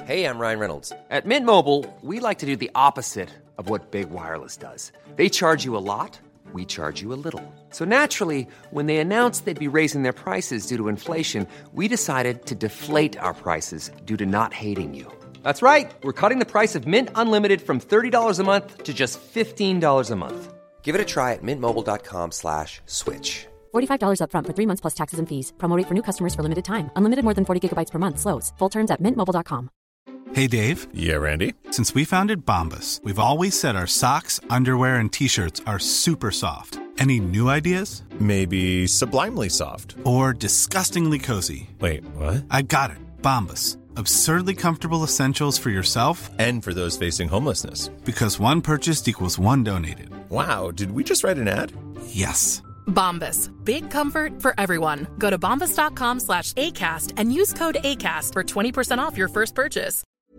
Hey, I'm Ryan Reynolds. At Mint Mobile, we like to do the opposite of what Big Wireless does. They charge you a lot, we charge you a little. So naturally, when they announced they'd be raising their prices due to inflation, we decided to deflate our prices due to not hating you. That's right. We're cutting the price of Mint Unlimited from $30 a month to just $15 a month. Give it a try at mintmobile.com/switch. $45 up front for 3 months plus taxes and fees. Promo rate for new customers for limited time. Unlimited more than 40 gigabytes per month. Slows full terms at mintmobile.com. Hey, Dave. Yeah, Randy? Since we founded Bombas, we've always said our socks, underwear, and T-shirts are super soft. Any new ideas? Maybe sublimely soft. Or disgustingly cozy. Wait, what? I got it. Bombas. Absurdly comfortable essentials for yourself and for those facing homelessness. Because one purchased equals one donated. Wow, did we just write an ad? Yes. Bombas. Big comfort for everyone. Go to bombas.com/ACAST and use code ACAST for 20% off your first purchase.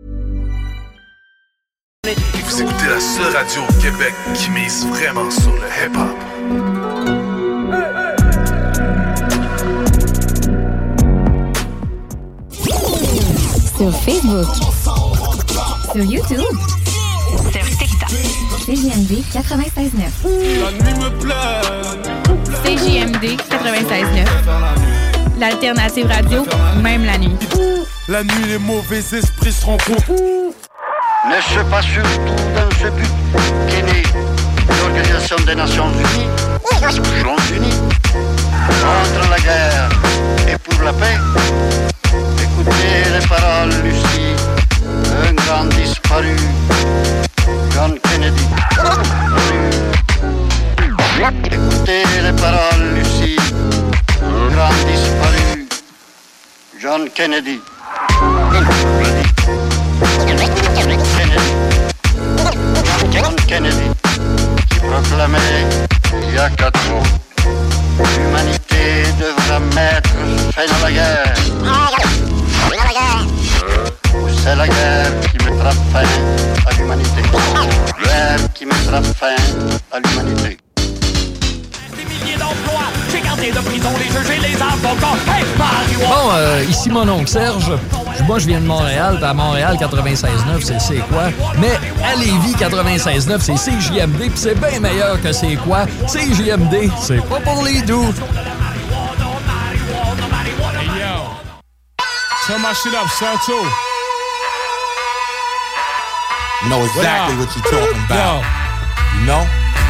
Vous écoutez la seule radio au Québec qui mise vraiment sur le hip-hop. Sur Facebook, sur YouTube, sur TikTok. CJMD 96.9. La nuit me plaît. CJMD 96.9. L'alternative radio, même la nuit. La nuit, les mauvais esprits se rencontrent. N'est-ce pas surtout dans ce but qu'est née l'Organisation des Nations Unies, contre la guerre et pour la paix? Écoutez les paroles, Lucie, un grand disparu, John Kennedy. Écoutez les paroles, Lucie, un grand disparu, John Kennedy. John Kennedy, qui proclamait il y a 4 jours, l'humanité devra mettre fin à la guerre. Ou c'est la guerre qui mettra fin à l'humanité. Guerre qui mettra fin à l'humanité. Des milliers d'emplois, j'ai gardé de prison les juges et les avocats. Hey, bon, ici mon oncle Serge. Moi, je viens de Montréal, puis à Montréal, 96.9, c'est quoi? Mais à Lévis, 96.9, c'est CJMD, puis c'est bien meilleur que c'est quoi? CJMD, c'est pas pour les doux. Hey, yo. Turn my shit up, Santo. You know exactly what you're talking about. Yo. You know?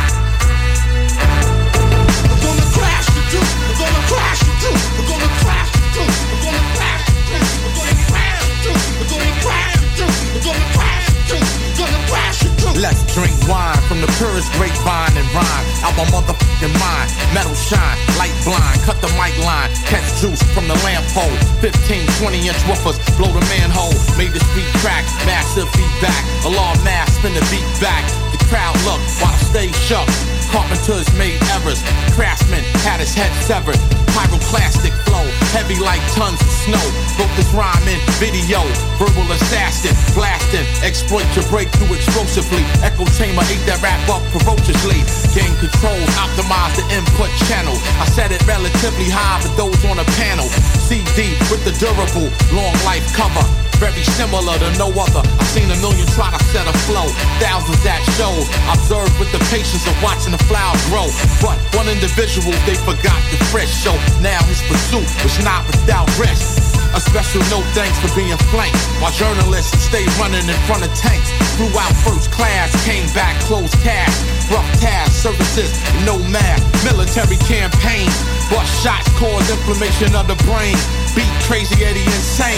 We're gonna crash the truth. We're gonna crash the truth. We're gonna crash the truth. We're gonna crash the truth. We're gonna crash the truth. We're gonna crash the truth. We're gonna crash the truth. We're gonna crash the truth. Let's drink wine from the purest grapevine and rhyme out my motherfucking mind. Metal shine, light blind, cut the mic line, catch juice from the lamp pole. 15, 20-inch woofers, blow the manhole. Made the street crack, massive feedback. Alarm mass, spin the beat back. The crowd look while I stay shook. Carpenters made errors. Craftsman had his head severed. Pyroclastic flow, heavy like tons of snow. Wrote this rhyme in video. Verbal assassin, blasting. Exploit your breakthrough explosively. Echo chamber ate that rap up ferociously. Gain control, optimize the input channel. I set it relatively high for those on a panel. CD with the durable, long life cover. Very similar to no other. I've seen a million try to set a flow. Thousands that show. Observed with the patience of watching the flower grow. But one individual, they forgot the fresh. So now his pursuit was not without risk. A special note thanks for being flanked. While journalists stay running in front of tanks. Flew out first class, came back closed cash. Rough tasks, services, no math. Military campaign. Bust shots cause inflammation of the brain. Beat Crazy Eddie insane.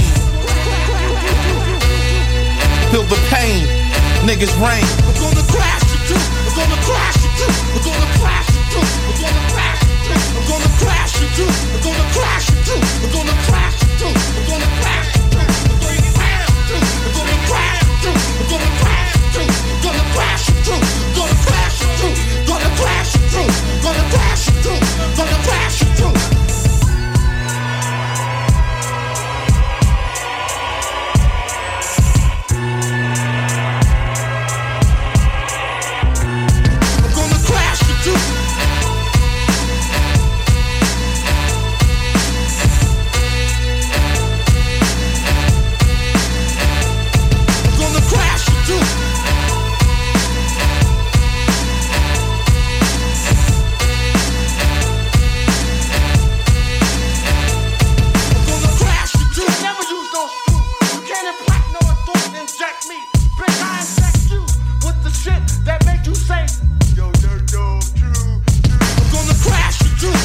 Feel the pain, niggas rain. We're gonna crash the truth. We're gonna crash the truth. We're gonna crash the truth. We're gonna crash the truth. We're gonna crash the truth. We're gonna crash the truth. We're gonna crash the truth. We're gonna crash the truth. We're gonna crash the truth. We're gonna crash the truth. We're gonna crash the truth. We're gonna crash the truth. Gonna crash the truth. Gonna crash the truth. Gonna crash the truth. don't inject me. Bitch, I inject you with the shit that make you say, yo, true. I'm gonna crash you too.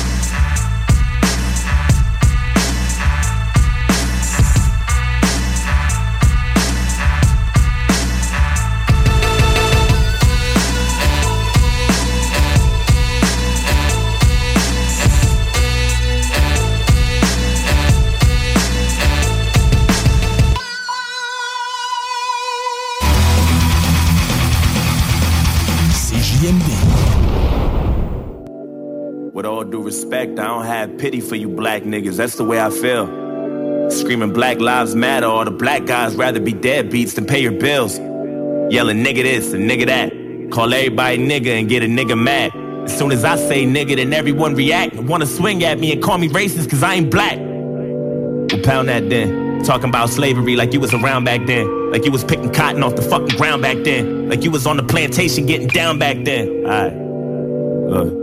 With all due respect, I don't have pity for you black niggas. That's the way I feel. Screaming Black Lives Matter, all the black guys rather be deadbeats than pay your bills. Yelling nigga this and nigga that. Call everybody nigga and get a nigga mad. As soon as I say nigga, then everyone react and wanna swing at me and call me racist cause I ain't black. Well, pound that then. Talking about slavery like you was around back then. Like you was picking cotton off the fucking ground back then. Like you was on the plantation getting down back then. Alright, look.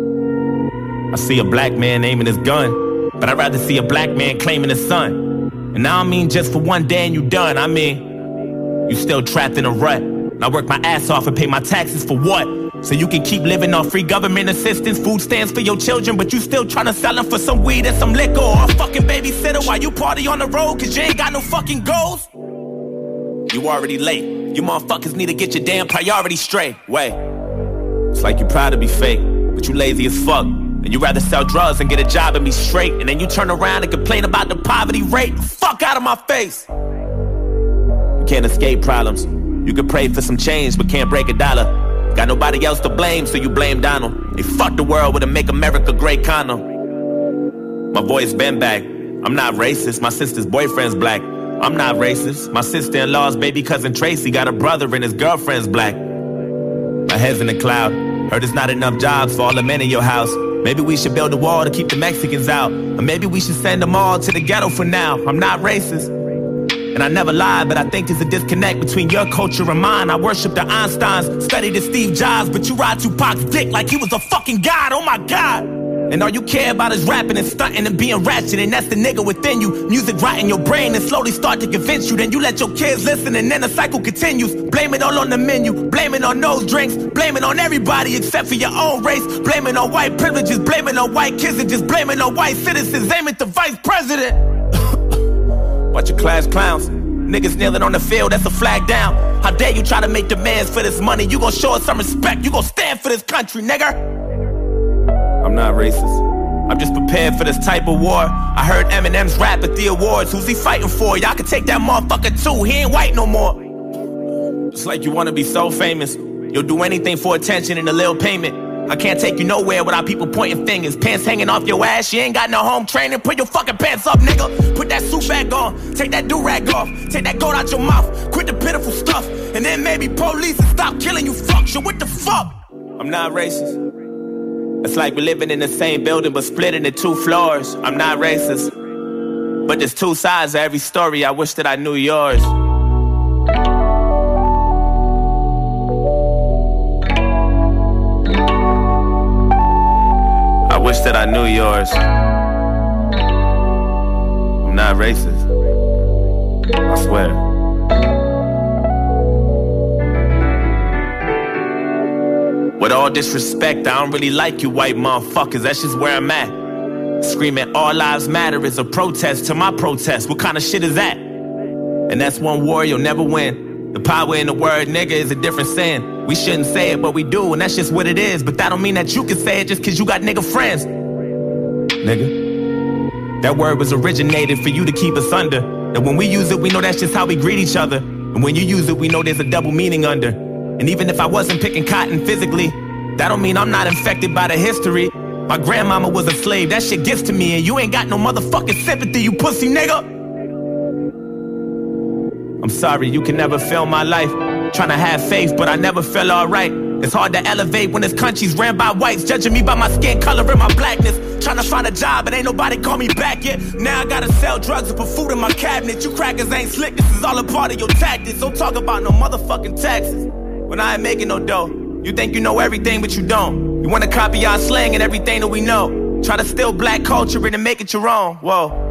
I see a black man aiming his gun, but I'd rather see a black man claiming his son. And I don't mean just for one day and you done. I mean, you still trapped in a rut. And I work my ass off and pay my taxes for what? So you can keep living off free government assistance, food stamps for your children, but you still tryna sell them for some weed and some liquor or a fucking babysitter while you party on the road cause you ain't got no fucking goals? You already late. You motherfuckers need to get your damn priorities straight. Wait, it's like you proud to be fake, but you lazy as fuck. And you rather sell drugs and get a job and be straight. And then you turn around and complain about the poverty rate. Fuck out of my face. You can't escape problems. You can pray for some change but can't break a dollar. Got nobody else to blame, so you blame Donald. They fucked the world with a Make America Great condom. My voice been back. I'm not racist, my sister's boyfriend's black. I'm not racist, my sister-in-law's baby cousin Tracy got a brother and his girlfriend's black. My head's in the cloud. Heard there's not enough jobs for all the men in your house. Maybe we should build a wall to keep the Mexicans out. Or maybe we should send them all to the ghetto for now. I'm not racist. And I never lied, but I think there's a disconnect between your culture and mine. I worship the Einsteins, study the Steve Jobs, but you ride Tupac's dick like he was a fucking god. Oh my God. And all you care about is rapping and stunting and being ratchet. And that's the nigga within you. Music rot in your brain and slowly start to convince you. Then you let your kids listen and then the cycle continues. Blame it all on the menu, blame it on those drinks, blame it on everybody except for your own race. Blame it on white privileges, blame it on white kids and just blame it on white citizens. Aim at the vice president. Watch your class clowns. Niggas kneeling on the field, that's a flag down. How dare you try to make demands for this money? You gon' show us some respect, you gon' stand for this country, nigga. I'm not racist. I'm just prepared for this type of war. I heard Eminem's rap at the awards. Who's he fighting for? Y'all can take that motherfucker too. He ain't white no more. It's like you wanna be so famous. You'll do anything for attention and a little payment. I can't take you nowhere without people pointing fingers. Pants hanging off your ass, you ain't got no home training. Put your fucking pants up, nigga. Put that suit back on. Take that do-rag off. Take that gold out your mouth. Quit the pitiful stuff. And then maybe police and stop killing you fucks. Yo, what the fuck? I'm not racist. It's like we're living in the same building but split into 2 floors. I'm not racist. But there's 2 sides to every story. I wish that I knew yours. I wish that I knew yours. I'm not racist. I swear. With all disrespect, I don't really like you white motherfuckers. That's just where I'm at. Screaming all lives matter is a protest to my protest. What kind of shit is that? And that's one war you'll never win. The power in the word nigga is a different sin. We shouldn't say it, but we do, and that's just what it is. But that don't mean that you can say it just cause you got nigga friends. Nigga. That word was originated for you to keep us under. And when we use it, we know that's just how we greet each other. And when you use it, we know there's a double meaning under. And even if I wasn't picking cotton physically, that don't mean I'm not infected by the history. My grandmama was a slave, that shit gets to me. And you ain't got no motherfucking sympathy, you pussy nigga. I'm sorry, you can never feel my life. Tryna have faith, but I never feel alright. It's hard to elevate when this country's ran by whites, judging me by my skin color and my blackness. Tryna find a job, but ain't nobody call me back yet. Now I gotta sell drugs and put food in my cabinet. You crackers ain't slick, this is all a part of your tactics. Don't talk about no motherfucking taxes when I ain't making no dough. You think you know everything, but you don't. You wanna copy our slang and everything that we know. Try to steal black culture and make it your own. Whoa.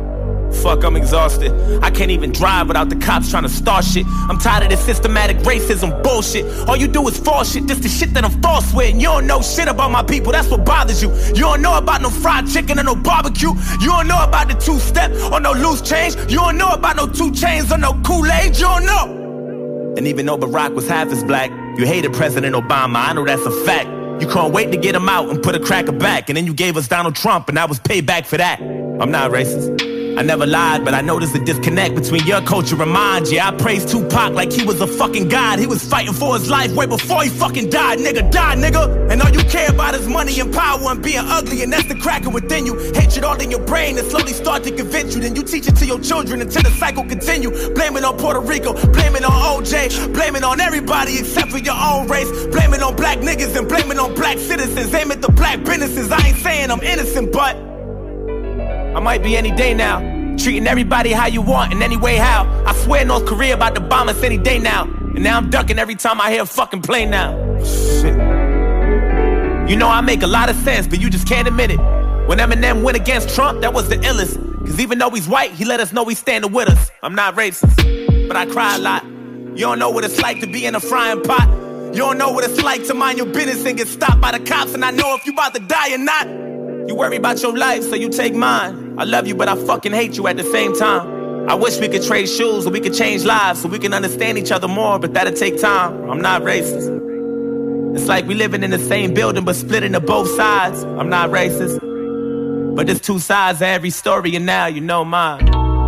Fuck, I'm exhausted. I can't even drive without the cops trying to start shit. I'm tired of this systematic racism bullshit. All you do is false shit, just the shit that I'm false with. And you don't know shit about my people, that's what bothers you. You don't know about no fried chicken or no barbecue. You don't know about the two-step or no loose change. You don't know about no 2 chains or no Kool-Aid. You don't know. And even though Barack was half as black, you hated President Obama, I know that's a fact. You couldn't wait to get him out and put a cracker back. And then you gave us Donald Trump and that was payback for that. I'm not racist. I never lied, but I noticed a disconnect between your culture and mine. Yeah, I praised Tupac like he was a fucking god. He was fighting for his life way before he fucking died. Nigga, die, nigga. And all you care about is money and power and being ugly. And that's the cracker within you. Hatred all in your brain and slowly start to convince you. Then you teach it to your children until the cycle continue. Blame it on Puerto Rico, blame it on OJ, blame it on everybody except for your own race. Blame it on black niggas and blame it on black citizens. Aim at the black businesses. I ain't saying I'm innocent, but I might be any day now, treating everybody how you want in any way how. I swear North Korea about to bomb us any day now. And now I'm ducking every time I hear a fucking plane now. Shit. You know I make a lot of sense, but you just can't admit it. When Eminem went against Trump, that was the illest. Cause even though he's white, he let us know he's standing with us. I'm not racist, but I cry a lot. You don't know what it's like to be in a frying pot. You don't know what it's like to mind your business and get stopped by the cops. And I know if you about to die or not. You worry about your life, so you take mine. I love you, but I fucking hate you at the same time. I wish we could trade shoes or we could change lives so we can understand each other more, but that'll take time. I'm not racist. It's like we living in the same building but split into both sides. I'm not racist. But there's 2 sides to every story and now you know mine.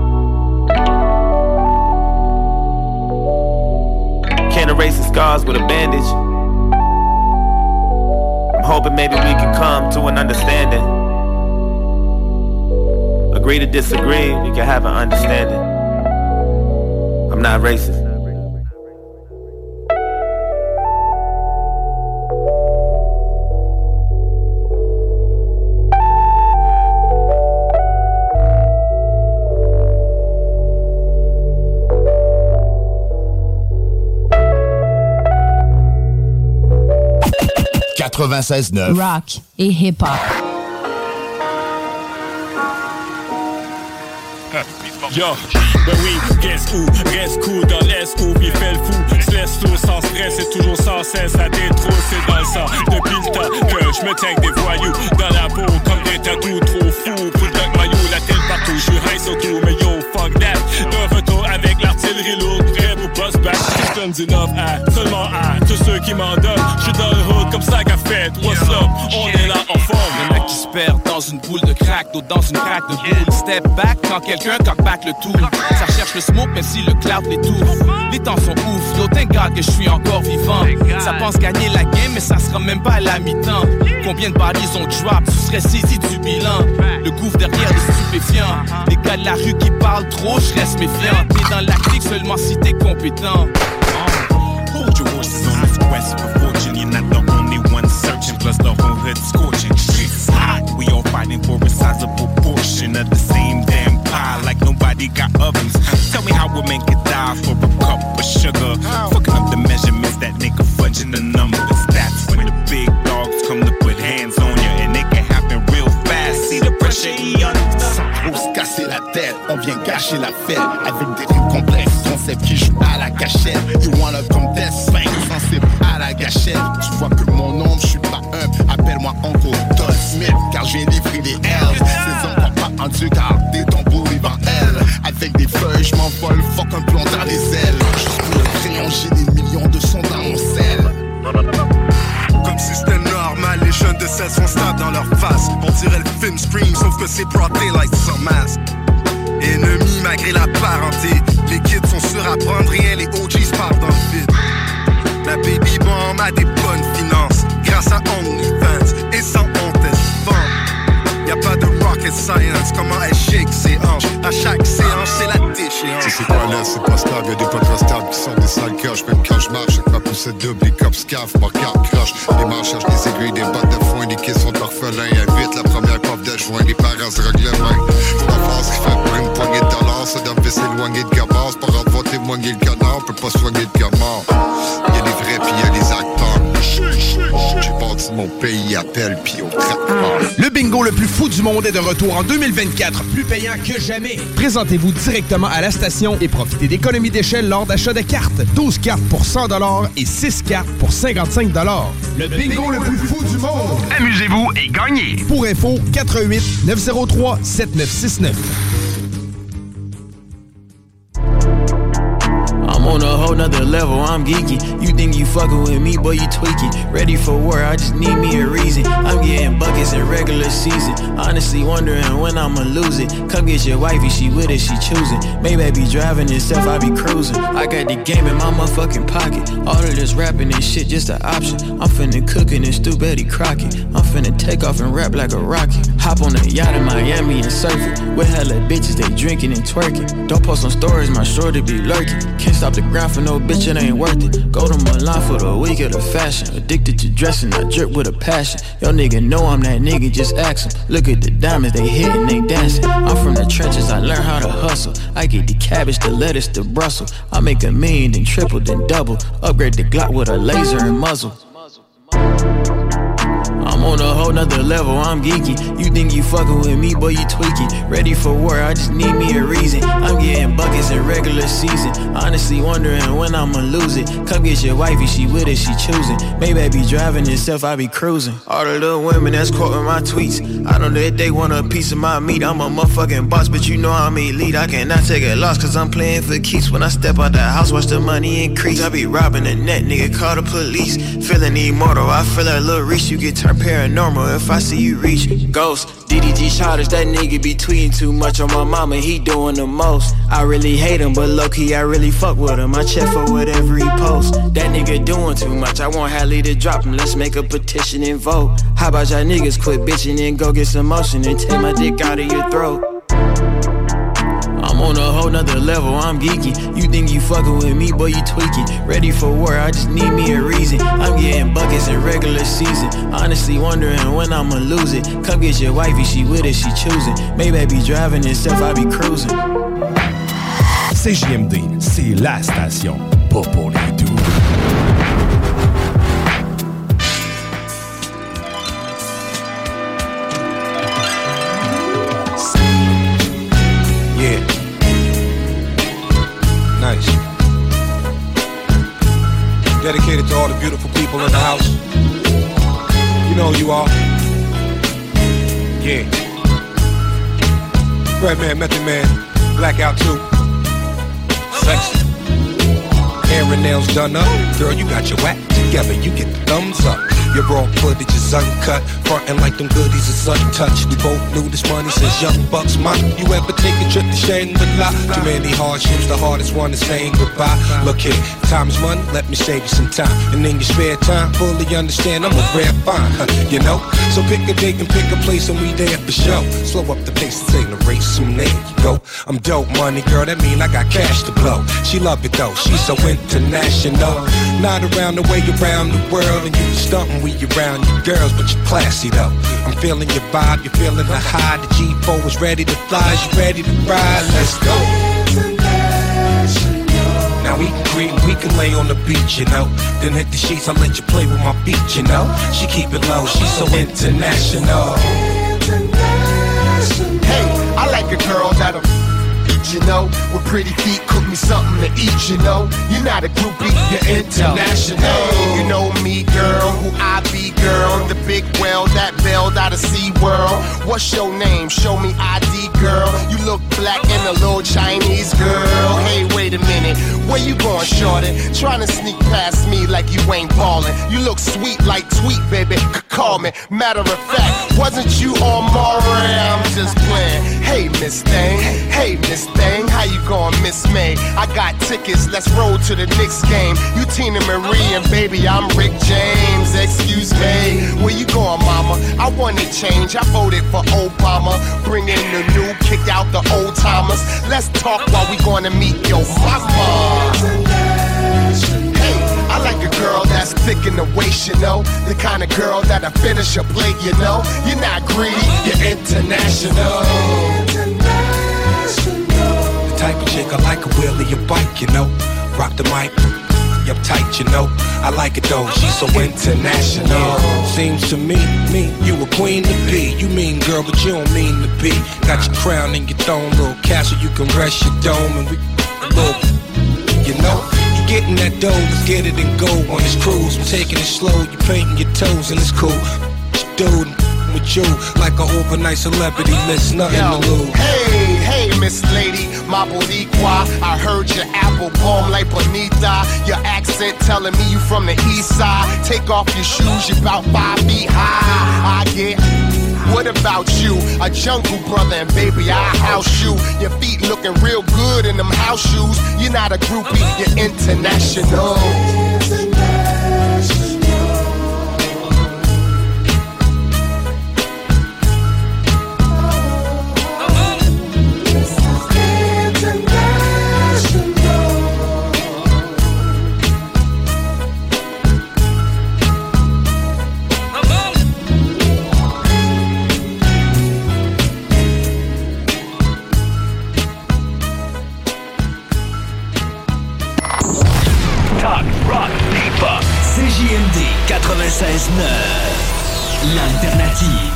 Can't erase the scars with a bandage. I'm hoping maybe we can come to an understanding. Agree to disagree, we can have an understanding. I'm not racist. Rock et hip-hop. Yo, ben oui, reste cool dans l'est où il fait le fou. Se laisse tout sans stress et toujours sans cesse à détrousser dans le sang. Depuis le temps que je me tiens avec des voyous dans la peau comme des tatous trop fous. Pour le dog maillot, la tête partout, je suis high so cool, mais yo, fuck that. De retour avec l'artillerie lourde, prêt pour boss back. Je donne du love à, seulement à tous ceux qui m'en donnent. Je suis dans le hood comme ça qu'a fait. What's up, on est là en forme. Le mec qui se perd dans une boule de crack, d'autres dans une craque de boule. Step back quand quelqu'un cock back le tout. Ça recherche le smoke même si le cloud l'étouffe. Les temps sont ouf, yo thank God que je suis encore vivant. Ça pense gagner la game mais ça sera même pas à la mi-temps. Combien de bodies on drop, tu serais saisi du bilan. Le gouffre derrière les stupéfiants. Les gars de la rue qui parlent trop, je reste méfiant. T'es dans la clique seulement si t'es compétent. Hold your horses on this quest for fortune. You're not the only one searching, plus the whole hood scorching. Streets hot, we all fighting for a sizable portion of the same damn pie, like nobody got ovens. Tell me how a man could die for a cup of sugar. Fucking up the measurements, that nigga fudging the numbers. That's when the big dogs come to put hands on you, and it can happen real fast. See the pressure, he under. Pour se casser la tête, on vient gâcher la fête. Avec des rimes complexes, concepts qui jouent à la cachette. You wanna contest, ben sensible à la gâchette. Tu vois que mon nom, je suis pas humble. Appelle-moi Uncle Todd Smith, car je viens livrer des L's. Ces hommes croient pas en Dieu, car des tambours vivent en elle. Avec des feuilles, je m'envole, fuck un plomb dans les ailes. Juste pour le crayon, j'ai des millions de sons dans mon sel. Comme si c'était normal, les jeunes de 16 font stable dans leur face. On dirait le film Scream, sauf que c'est broad daylight sans masque. Ennemis malgré la parenté, les kids sont sûrs à prendre rien, les OGs partent dans le vide. La baby bomb a des bonnes finances, grâce à OnlyFans, et sans honte elle se vend. Y'a pas de rocket science, comment elle shake ses hanches. À chaque séance, c'est la déchéance. Si c'est pas là, c'est pas stable, y'a des potes pas stables qui sortent des sales coches. Même quand je marche, avec ma poussette double, les cops cafent, ma carte croche. Les marches cherchent des aiguilles, des bottes de foin, des kids sont orphelins. Invite la première coffre de joint, les parents se règlent les mains. C'est la force qui fait pour une poignée de dollars, ça doit s'éloigner de gabarre. C'est pas grave, va témoigner le canard, peut pas soigner le gamin. Y'a les vrais pis y'a les acteurs. J'ai bâti mon pays à pelle pis au tracteur. Le bingo le plus fou du monde est de retour en 2024, plus payant que jamais. Présentez-vous directement à la station et profitez d'économies d'échelle lors d'achat de cartes. 12 cartes pour 100 $ et 6 cartes pour 55 $. Le bingo le plus fou du monde. Amusez-vous et gagnez. Pour info, 88 903 7969. I'm on a whole nother level, I'm geeky. You think you fucking with me, boy, you tweaky. Ready for war, I just need me a reason. I'm getting buckets in regular season. Honestly wondering when I'ma lose it. Come get your wifey, she with it, she choosing. Maybe I be driving itself, I be cruising. I got the game in my motherfucking pocket. All of this rapping and shit just an option. I'm finna cooking and stew Betty Crockett. I'm finna take off and rap like a rocket. Hop on a yacht in Miami and surf it. With hella bitches, they drinking and twerking. Don't post on stories, my shorty be lurking. Can't stop the grind for no bitch, it ain't worth it. Go to Milan for the week of the fashion. Addicted to dressing, I drip with a passion. Yo nigga know I'm that nigga, just ask him. Look at the diamonds, they hitting, they dancing. I'm from the trenches, I learned how to hustle. I get the cabbage, the lettuce, the Brussels. I make $1 million, then triple, then double. Upgrade the Glock with a laser and muzzle. I'm on a whole nother level, I'm geeky. You think you fucking with me, boy, you tweaky. Ready for war, I just need me a reason. I'm getting buckets in regular season. Honestly wondering when I'ma lose it. Come get your wifey, she with it, she choosing. Maybe I be driving itself, I be cruising. All the little women that's quoting my tweets, I know that they want a piece of my meat. I'm a motherfucking boss, but you know I'm elite. I cannot take a loss, cause I'm playing for keeps. When I step out the house, watch the money increase. I be robbing the net, nigga, call the police. Feeling immortal, I feel like Lil Reese. You get turned paranormal if I see you reach. Ghost, DDG shotters, that nigga be tweeting too much on my mama, he doing the most. I really hate him, but low-key I really fuck with him. I check for whatever he posts. That nigga doing too much, I want Halle to drop him. Let's make a petition and vote. How about y'all niggas quit bitching and go get some motion and take my dick out of your throat? I'm on a whole nother level, I'm geeky. You think you fucking with me, boy, you tweaky. Ready for war, I just need me a reason. I'm getting buckets in regular season. Honestly wondering when I'ma lose it. Come get your wifey, she with it, she choosing. Maybe I be driving itself, I be cruising. CJMD, c'est la station, pas pour les doux. Nice. Dedicated to all the beautiful people in the house. You know who you are. Yeah. Redman, Method Man, Blackout 2. Sexy. Hair and nails done up. Girl, you got your act together. You get the thumbs up. Your raw footage is uncut, frontin' like them goodies is untouched. We both knew this money since young bucks. You ever take a trip to Shangri-La? Too many hardships, the hardest one is saying goodbye. Look here, time is money, let me save you some time. And in your spare time, fully understand I'm a rare find, you know? So pick a date and pick a place and we there for show. Slow up the pace, this ain't a race, soon there you go. I'm dope money, girl, that mean I got cash to blow. She love it though, she's so international. Not around the way, around the world, and you stuntin' we around your girls, but you're classy though. I'm feeling your vibe, you're feeling the high. The G4 is ready to fly, you ready to ride. Let's go. Now we can creep, we can lay on the beach, you know. Then hit the sheets, I'll let you play with my feet, you know. She keep it low, she's so international. Hey, I like a girl that'll, you know, with pretty feet, cook me something to eat, you know. You're not a groupie, you're international. Hey, you know me, girl, who I be, girl. The big whale that bailed out of SeaWorld. What's your name? Show me ID, girl. You look black and a little Chinese, girl. Hey, wait a minute, where you going, shorty? Trying to sneak past me like you ain't ballin'. You look sweet like Tweet, baby, call me. Matter of fact, wasn't you on Maury? I'm just playing. Hey, Miss Thing, hey, Miss Thing, how you going, Miss May? I got tickets, let's roll to the Knicks game. You Tina Marie and baby, I'm Rick James. Excuse me, where you going, mama? I wanted change, I voted for Obama. Bring in the new, kick out the old timers. Let's talk while we gonna meet your mama. Hey, I like a girl that's thick in the waist, you know. The kind of girl that'll finish a plate, you know. You're not greedy, you're international. The type of chick I like a wheel of your bike, you know. Rock the mic, uptight, you know. I like it though, she's so international. Seems to me, you a queen to be. You mean girl, but you don't mean to be. Got your crown and your throne, little castle, you can rest your dome. And we a little, you know. You getting that dough, let's get it and go on this cruise. We're taking it slow, you painting your toes and it's cool. Dude, with you like an overnight celebrity, list nothing to lose. Hey, Miss Lady, my Boricua. I heard your apple bomb like Bonita. Your accent telling me you from the east side. Take off your shoes, you're about 5 feet high. I get. What about you? A jungle brother and baby, I house you. Your feet looking real good in them house shoes. You're not a groupie, you're international. CJMD 96.9, l'alternative.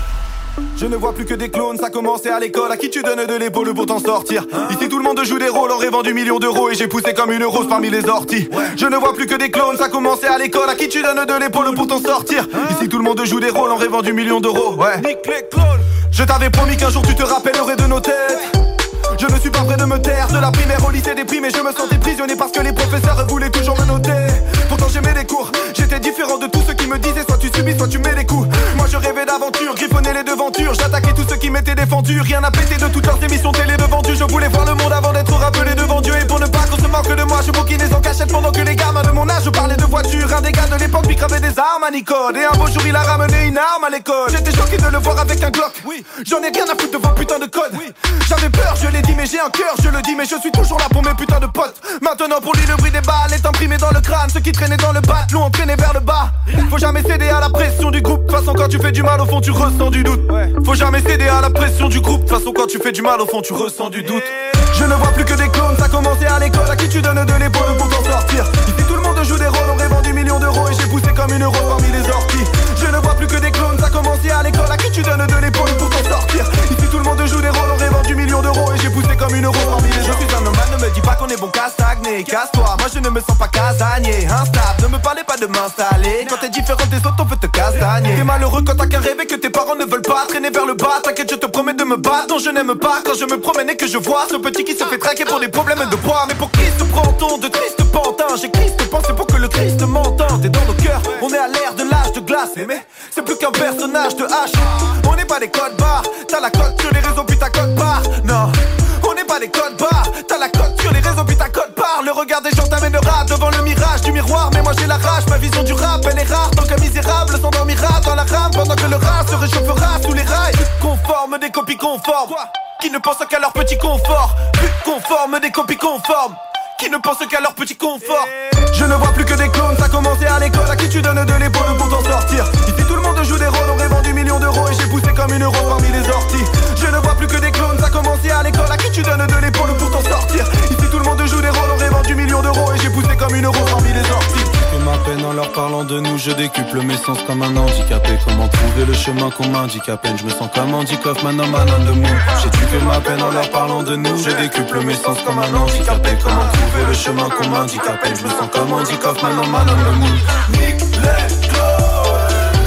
Je ne vois plus que des clones, ça commençait à l'école. À qui tu donnes de l'épaule pour t'en sortir? Ici tout le monde joue des rôles, aurait vendu millions d'euros et j'ai poussé comme une rose parmi les orties. Je ne vois plus que des clones, ça commençait à l'école. À qui tu donnes de l'épaule pour t'en sortir? Ici tout le monde joue des rôles, aurait vendu millions d'euros. Ouais. Nique les clones. Je t'avais promis qu'un jour tu te rappellerais de nos têtes. Je ne suis pas prêt de me taire. De la primaire au lycée déprimé, je me sentais prisonnier parce que les professeurs voulaient toujours me noter. Pourtant j'aimais les cours, j'étais différent de tous ceux qui me disaient soit tu subis, soit tu mets les coups. Moi je rêvais d'aventure, griffonnais les devantures. J'attaquais tous ceux qui m'étaient défendus. Rien n'a pété de toutes leurs émissions télé vendues. Je voulais voir le monde avant d'être rappelé devant Dieu. Et pour ne pas qu'on se moque de moi, je bouquinais en cachette pendant que les gamins de mon âge parlaient de voitures. Un des gars de l'époque lui cravait des armes à Nicole. Et un beau jour il a ramené une arme à l'école. J'étais choqué de le voir avec un Glock. Oui, j'en ai rien à foutre de vos putains de codes. Oui, j'avais peur, je l'ai dit mais j'ai un cœur. Je le dis mais je suis toujours là pour mes putains de potes. Maintenant pour lui le bruit des balles est imprimé dans le crâne. Ceux qui traînaient dans le bat l'ont entraîné vers le bas. Faut jamais céder à la pression du groupe. De toute façon quand tu fais du mal au fond tu ressens du doute. Faut jamais céder à la pression du groupe. De toute façon quand tu fais du mal au fond tu ressens du doute. Je ne vois plus que des clones, ça commençait à l'école. À qui tu donnes de l'épaule pour t'en sortir? Ici tout le monde joue des rôles, aurait vendu millions d'euros et j'ai poussé comme une rose parmi les orties. Je ne vois plus que des clones, ça commençait à l'école. À qui tu donnes de l'épaule pour t'en sortir? Ici tout le monde joue des rôles, aurait vendu millions d'euros et j'ai poussé comme une rose parmi les orties. Je suis un nomade, ne me dis pas qu'on est bon qu'à stagner. Casse-toi, moi je ne me sens pas casanier. Instable, ne me parlez pas de m'installer. Quand t'es différent des autres, on veut te castagner. T'es malheureux quand t'as qu'un rêve et que tes parents ne veulent pas traîner vers le bas. T'inquiète, je te promets de me battre. Non, je n'aime pas quand je me promène et que je vois ce petit qui se fait traquer pour des problèmes de poids. Mais pour Christ prend-on de tristes pantins? J'ai Christ pensé pour que le Christ m'entende. T'es dans nos cœurs, on est à l'ère de l'âge de glace. Mais c'est plus qu'un personnage de H. On n'est pas des codes barres. T'as la cote sur les réseaux puis ta cote barre. Non, on n'est pas des codes barres. T'as la cote sur les réseaux puis ta cote barre. Le regard des gens t'amènera devant le mirage du miroir. Mais moi j'ai la rage, ma vision du rap elle est rare. Donc un misérable s'endormira dans la rame pendant que le rat se réchauffera sous les rails. Conforme des copies conformes qui ne pensent qu'à leur petit confort. Plus conforme des copies conformes qui ne pensent qu'à leur petit confort. Je ne vois plus que des clones, ça commençait à l'école. À qui tu donnes de l'épaule pour t'en sortir? Ici tout le monde joue des rôles, aurait vendu millions d'euros et j'ai poussé comme une rose parmi les orties. Je ne vois plus que des clones, ça commençait à l'école. À qui tu donnes de l'épaule pour t'en sortir? Ici tout le monde joue des rôles, aurait vendu millions d'euros et j'ai poussé comme une rose parmi les orties. Je ma peine en leur parlant de nous, je décuple mes sens comme un handicapé. Comment trouver le chemin qu'on m'indique à peine? Je me sens comme Andy Kaufman en man on the moon. J'ai tué ma peine en leur parlant de nous, je décuple mes sens comme un handicapé. Comment trouver le chemin qu'on m'indique à peine? Je me sens comme Andy Kaufman en man on the moon. Nique les clones.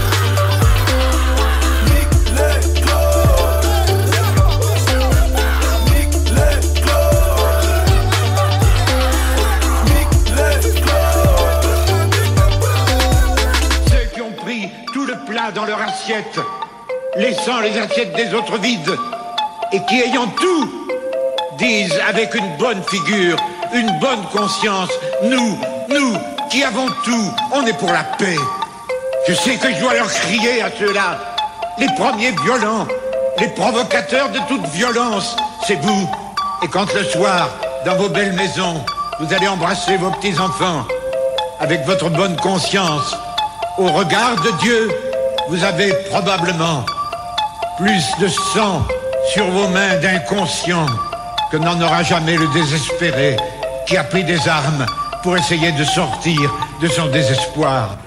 Nique les clones. Nique les clones. Nique les clones. Ceux qui ont pris tout le plat dans leur assiette, laissant les assiettes des autres vides, et qui ayant tout, disent avec une bonne figure, une bonne conscience, nous qui avons tout, on est pour la paix. Je sais que je dois leur crier à ceux-là, les premiers violents, les provocateurs de toute violence, c'est vous. Et quand le soir, dans vos belles maisons, vous allez embrasser vos petits-enfants, avec votre bonne conscience, au regard de Dieu, vous avez probablement plus de sang sur vos mains d'inconscients que n'en aura jamais le désespéré qui a pris des armes pour essayer de sortir de son désespoir.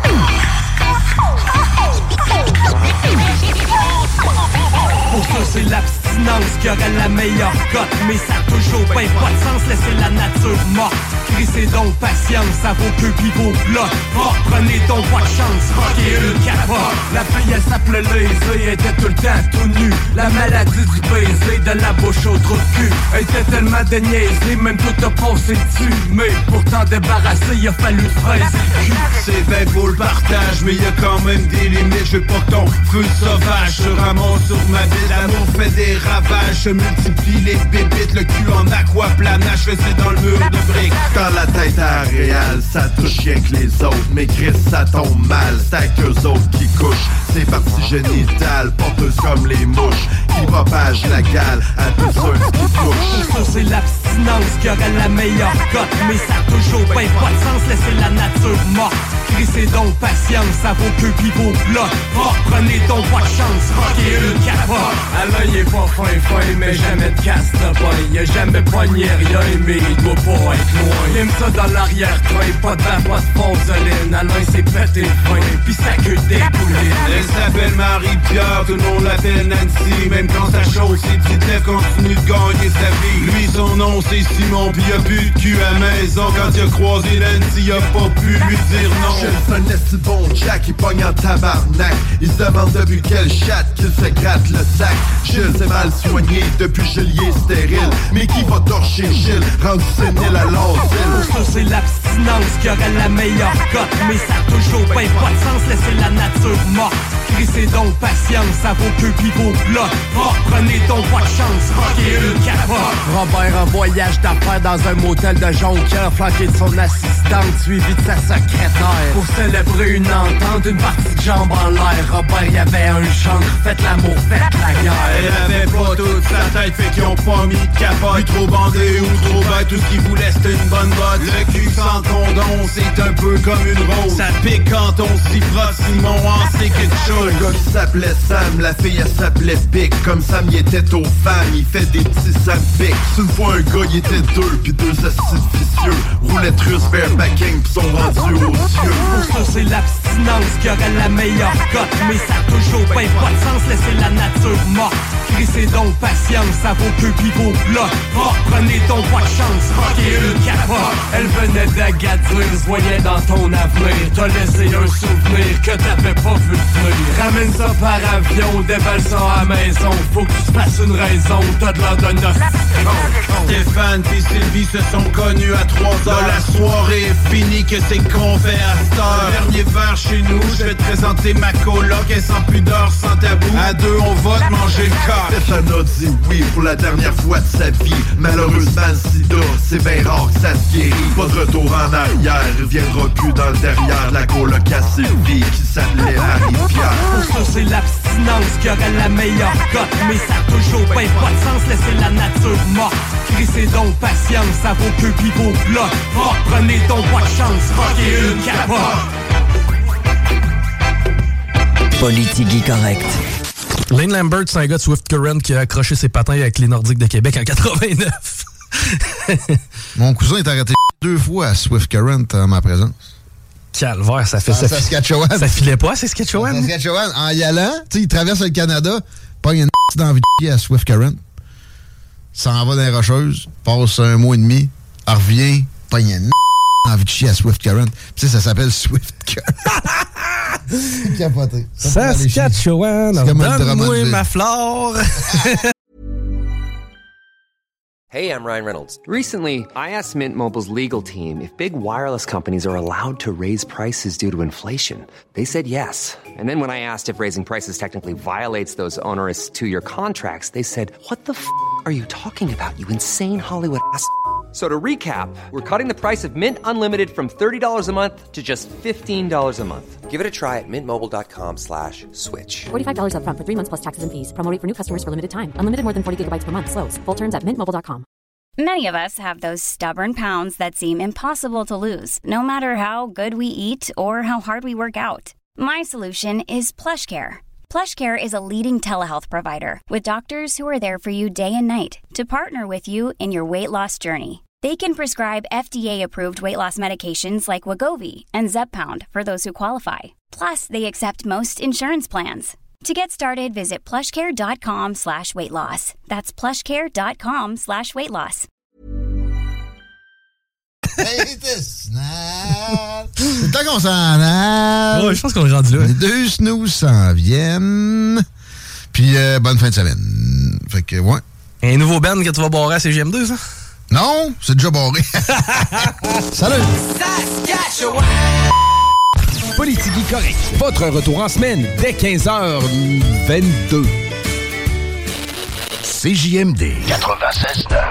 Pour ça, c'est l'abstinence qui aurait la meilleure cote. Mais ça a toujours ben pas de sens, laisser la nature morte. Crissez donc patience, ça vaut que pis vos blocs. Oh, prenez donc pas de chance, rockez une capote. La fille, elle s'appelait Lazy, elle était tout le temps tout nue. La maladie du baiser, de la bouche au trou de cul. Elle était tellement déniaisée, même tout a passé dessus. Mais pour t'en débarrasser, il a fallu fraiser le cul. C'est bien beau le partage, mais y'a quand même des limites. Je veux pas que ton feu sauvage se ramasse sur ma bite. L'amour fait des ravages, je multiplie les bébites. Le cul en aquaplanage, je faisais dans le mur de briques. Dans la tête à réal, ça touche rien que les autres. Mais Chris, ça tombe mal, c'est à qu'eux autres qui couchent. C'est parties génitales, porteuses comme les mouches, qui propagent la gale à tous ceux qui touchent. Pour ça, c'est l'abstinence qui aurait la meilleure cote. Mais ça a toujours ben pas de sens, laisser la nature morte. Crissez donc patience, ça vaut que pis vos blocs. Oh, prenez donc pas de chance, rockez une capote. Alors il est pas fin, mais jamais de casse de boy. Il a jamais pogné rien, mais il doit pas être loin. Il aime ça dans l'arrière-train, pas de vin, pas de fondeline. Alain s'est pété le frein, pis sa queue découlée. Elle s'appelle Marie-Pierre, tout le monde l'appelle Nancy. Même quand ça chose, ses petites lèvres continuent de gagner sa vie. Lui, son nom c'est Simon, pis y'a plus de cul à maison. Quand il a croisé Nancy, il a pas pu lui dire non. Je le connais si bon Jack, il pogne en tabarnak. Il se demande depuis quelle chatte qu'il se gratte le sac. Gilles s'est mal soigné depuis Julier stérile. Mais qui va torcher Gilles, rendu sénile à l'asile? Pour ça, c'est l'abstinence qui aurait la meilleure cote. Mais ça a toujours ben pas de sens, laisser la nature morte. Crissez donc patience, ça vaut que pis vos blocs. Oh, prenez donc pas de chance, rockez une capote. Robert en voyage d'affaires dans un motel de Jonquière, flanqué de son assistante, suivi de sa secrétaire. Pour célébrer une entente, une partie de jambes en l'air. Robert y avait un genre, faites l'amour, faites la guerre. Elle avait pas toute sa tête, fait qu'ils ont pas mis de capote. Plus trop bandé ou trop bête, tout ce qu'ils voulaient c'était une bonne botte. Le cul sans condom, c'est un peu comme une rose. Ça pique quand on s'y frotte, Simon en sait quelque chose. Un gars qui s'appelait Sam, la fille elle s'appelait Pic. Comme Sam il était aux femmes, il fait des petits Sam Pic. Une fois un gars il était deux, puis deux acides vicieux. Roulette russe vers backing, pis sont rendus aux cieux. Pour ça c'est l'abstinence qui aurait la meilleure cote. Mais ça a toujours ben pas de sens, laisser la nature morte. Crissez donc patience, ça vaut que pis vos blocs. Oh, prenez donc pas de chance, rockez une capote. Elle venait d'Agadir, se voyait dans ton avenir. T'as laissé un souvenir que t'avais pas vu venir. Ramène ça par avion, déballe ça à la maison. Faut que tu te fasses une raison, t'as de l'air d'un Stéphane et Sylvie se sont connus à 3h. La soirée est finie, que c'est qu'on fait à cette heure. Dernier verre chez nous, je vais te présenter ma coloc. Elle sans pudeur, sans tabou. À deux, on va te manger le corps. Stéphane a dit oui pour la dernière fois de sa vie. Malheureusement, le sida, c'est bien rare que ça se guérit. Pas de retour en arrière, il viendra plus dans le derrière. La coloc à Sylvie qui s'appelait Marie-Pierre. Pour ça, c'est l'abstinence qui aurait la meilleure cote. Mais ça a toujours ben pas de sens, laisser la nature morte. Crissez donc patience, ça vaut que pis vos blocs. Oh, prenez donc pas de chance, rockez une capote. Politique correct. Lane Lambert, c'est un gars de Swift Current qui a accroché ses patins avec les Nordiques de Québec en 89. Mon cousin est arrêté 2 fois à Swift Current en ma présence. Calvaire, ça fait ça. Saskatchewan. Ça filait pas, c'est Saskatchewan? Saskatchewan, en y allant, tu sais, il traverse le Canada, pogne une d'envie de pied à Swift Current, s'en va dans les Rocheuses, passe un mois et demi, revient, pogne une envie de chier à Swift Current. Tu sais, ça s'appelle Swift Current. Capoté. Saskatchewan, donne-moi ma flore. Hey, I'm Ryan Reynolds. Recently, I asked Mint Mobile's legal team if big wireless companies are allowed to raise prices due to inflation. They said yes. And then when I asked if raising prices technically violates those onerous 2-year contracts, they said, "What the f*** are you talking about, you insane Hollywood ass?" So to recap, we're cutting the price of Mint Unlimited from $30 a month to just $15 a month. Give it a try at mintmobile.com/switch. $45 up front for 3 months plus taxes and fees. Promo rate for new customers for limited time. Unlimited more than 40 gigabytes per month. Slows full terms at mintmobile.com. Many of us have those stubborn pounds that seem impossible to lose, no matter how good we eat or how hard we work out. My solution is PlushCare. PlushCare is a leading telehealth provider with doctors who are there for you day and night to partner with you in your weight loss journey. They can prescribe FDA-approved weight loss medications like Wegovy and Zepbound for those who qualify. Plus, they accept most insurance plans. To get started, visit plushcare.com/weightloss. That's plushcare.com/weightloss. C'est le temps qu'on s'en aille. Ouais, je pense qu'on est rendu là. Les 2 snooze s'en viennent. Puis, bonne fin de semaine. Fait que, ouais. Un nouveau band que tu vas barrer à CGM2, ça? Non, c'est déjà barré. Salut! Saskatchewan! Politique correct. Votre retour en semaine dès 15h22. CJMD 96.9.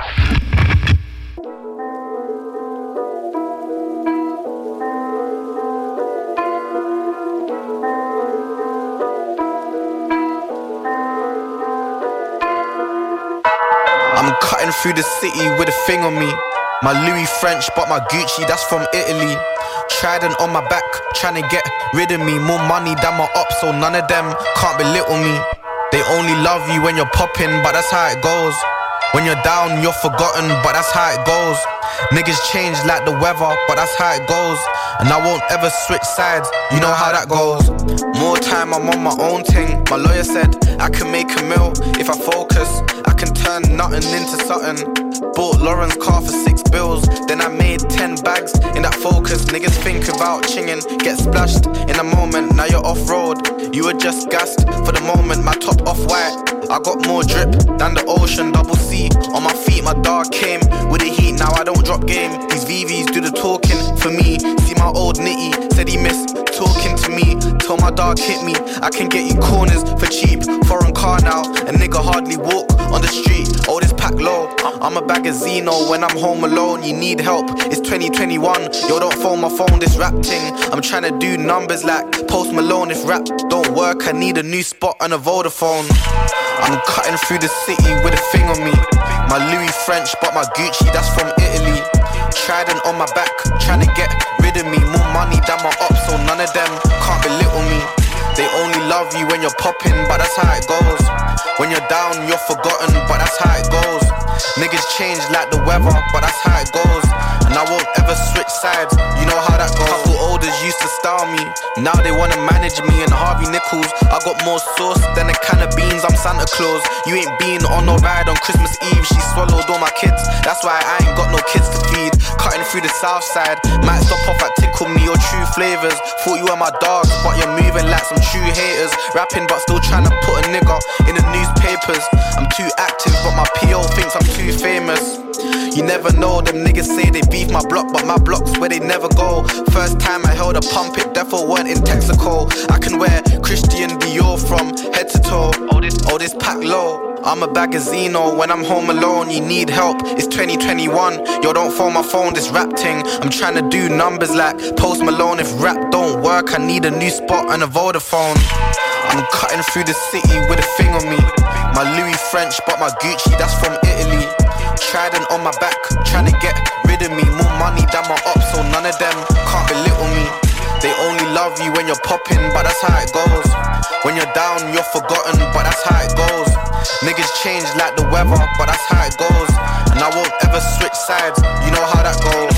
I'm cutting through the city with a thing on me. My Louis French, but my Gucci, that's from Italy. Trident on my back, trying to get rid of me. More money than my ops, so none of them can't belittle me. They only love you when you're popping, but that's how it goes. When you're down, you're forgotten, but that's how it goes. Niggas change like the weather, but that's how it goes. And I won't ever switch sides, you know how that goes. More time, I'm on my own thing. My lawyer said I can make a meal if I focus. I can turn nothing into something. Bought Lauren's car for 6 bills, then I made 10 bags in that Focus. Niggas think about chinging, get splashed in a moment. Now you're off road, you were just gassed for the moment. My top off white, I got more drip than the ocean. Double C on my feet, my dog came with the heat. Now I don't drop game, these VVs do the talking for me. See my old nitty, said he missed talking to me. Told my dog hit me, I can get you corners for cheap. Foreign car now, a nigga hardly walk on the street. Oh, this pack low, I'm a bag of Zeno. When I'm home alone, you need help, it's 2021. Yo, don't phone my phone, this rap thing. I'm trying to do numbers like Post Malone. If rap don't work, I need a new spot on a Vodafone. I'm cutting through the city with a thing on me. My Louis French, but my Gucci, that's from Italy. Trident on my back, trying to get rid of me. More money than my ops, so none of them can't belittle me. They only love you when you're popping, but that's how it goes. When you're down, you're forgotten, but that's how it goes. Niggas change like the weather, but that's how it goes. And I won't ever switch sides, you know how that goes. Couple olders used to style me, now they wanna manage me. And Harvey Nichols, I got more sauce than a can of beans, I'm Santa Claus. You ain't been on no ride on Christmas Eve, she swallowed all my kids. That's why I ain't got no kids to feed. Cutting through the south side, might stop off at Tickle Me or True Flavors. Thought you were my dogs, but you're moving like some true haters. Rapping but still trying to put a nigga in the newspapers. I'm too active, but my PO thinks I'm too famous. You never know, them niggas say they beef my block, but my block's where they never go. First time I held a pump, it defo weren't in Texaco. I can wear Christian Dior from head to toe. Oh this pack low, I'm a bag of Zeno. When I'm home alone, you need help, it's 2021. Yo, don't phone my phone, this rap thing. I'm trying to do numbers like Post Malone. If rap don't work, I need a new spot on a Vodafone. I'm cutting through the city with a thing on me. My Louis French, but my Gucci, that's from Italy. Trident on my back, trying to get rid of me. More money than my ops, so none of them can't belittle me. They only love you when you're popping, but that's how it goes. When you're down, you're forgotten, but that's how it goes. Niggas change like the weather, but that's how it goes. And I won't ever switch sides, you know how that goes.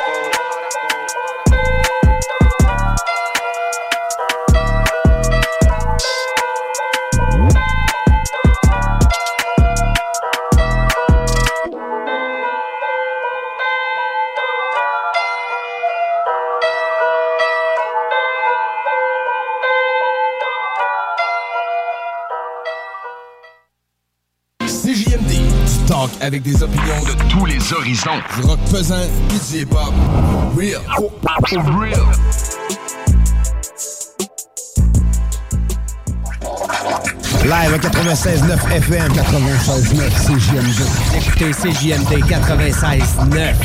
Talk avec des opinions de tous les horizons. Du rock pesant et du hip-hop. Real. Real. Live à 96.9 FM. 96.9 CJMD. Écoutez CJMD 96.9.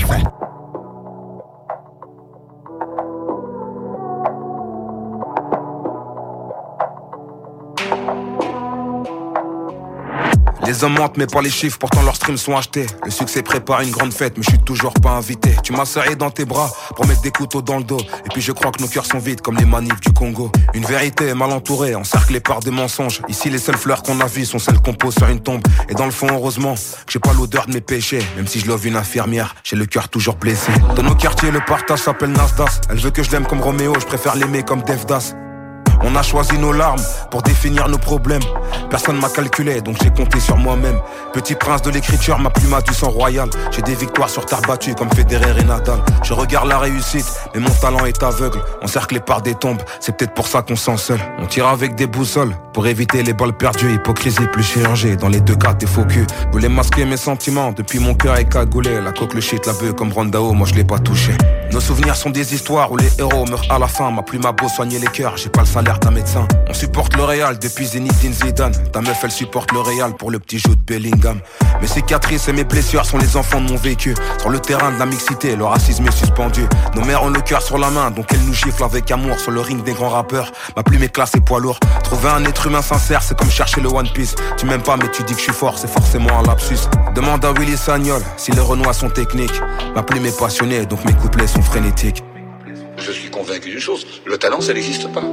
Les hommes mentent mais pas les chiffres, pourtant leurs streams sont achetés. Le succès prépare une grande fête mais je suis toujours pas invité. Tu m'as serré dans tes bras pour mettre des couteaux dans le dos. Et puis je crois que nos cœurs sont vides comme les manifs du Congo. Une vérité mal entourée, encerclée par des mensonges. Ici les seules fleurs qu'on a vues sont celles qu'on pose sur une tombe. Et dans le fond heureusement que j'ai pas l'odeur de mes péchés. Même si je love une infirmière, j'ai le cœur toujours blessé. Dans nos quartiers le partage s'appelle Nasdaq. Elle veut que je l'aime comme Roméo, je préfère l'aimer comme Devdas. On a choisi nos larmes pour définir nos problèmes. Personne m'a calculé donc j'ai compté sur moi-même. Petit prince de l'écriture, ma plume a du sang royal. J'ai des victoires sur terre battue comme Federer et Nadal. Je regarde la réussite mais mon talent est aveugle. Encerclé par des tombes, c'est peut-être pour ça qu'on sent seul. On tire avec des boussoles pour éviter les balles perdues. Hypocrisie plus chirurgie, dans les deux cas t'es faux cul. Voulais masquer mes sentiments, depuis mon cœur est cagoulé. La coque, le shit, la bœuf comme Rondao, moi je l'ai pas touché. Nos souvenirs sont des histoires où les héros meurent à la fin. Ma plume a beau soigner les cœurs, j'ai pas le salaire d'un médecin. On supporte le Real depuis Zinedine Zidane. Ta meuf elle supporte le Real pour le petit jeu de Bellingham. Mes cicatrices et mes blessures sont les enfants de mon vécu. Sur le terrain de la mixité, le racisme est suspendu. Nos mères ont le cœur sur la main, donc elles nous giflent avec amour. Sur le ring des grands rappeurs, ma plume est classée poids lourd. Trouver un être humain sincère, c'est comme chercher le One Piece. Tu m'aimes pas mais tu dis que je suis fort, c'est forcément un lapsus. Demande à Willy Sagnol si les Renois sont techniques. Ma plume est passionnée, donc mes couplets sont frénétiques. Je suis convaincu d'une chose, le talent ça n'existe pas.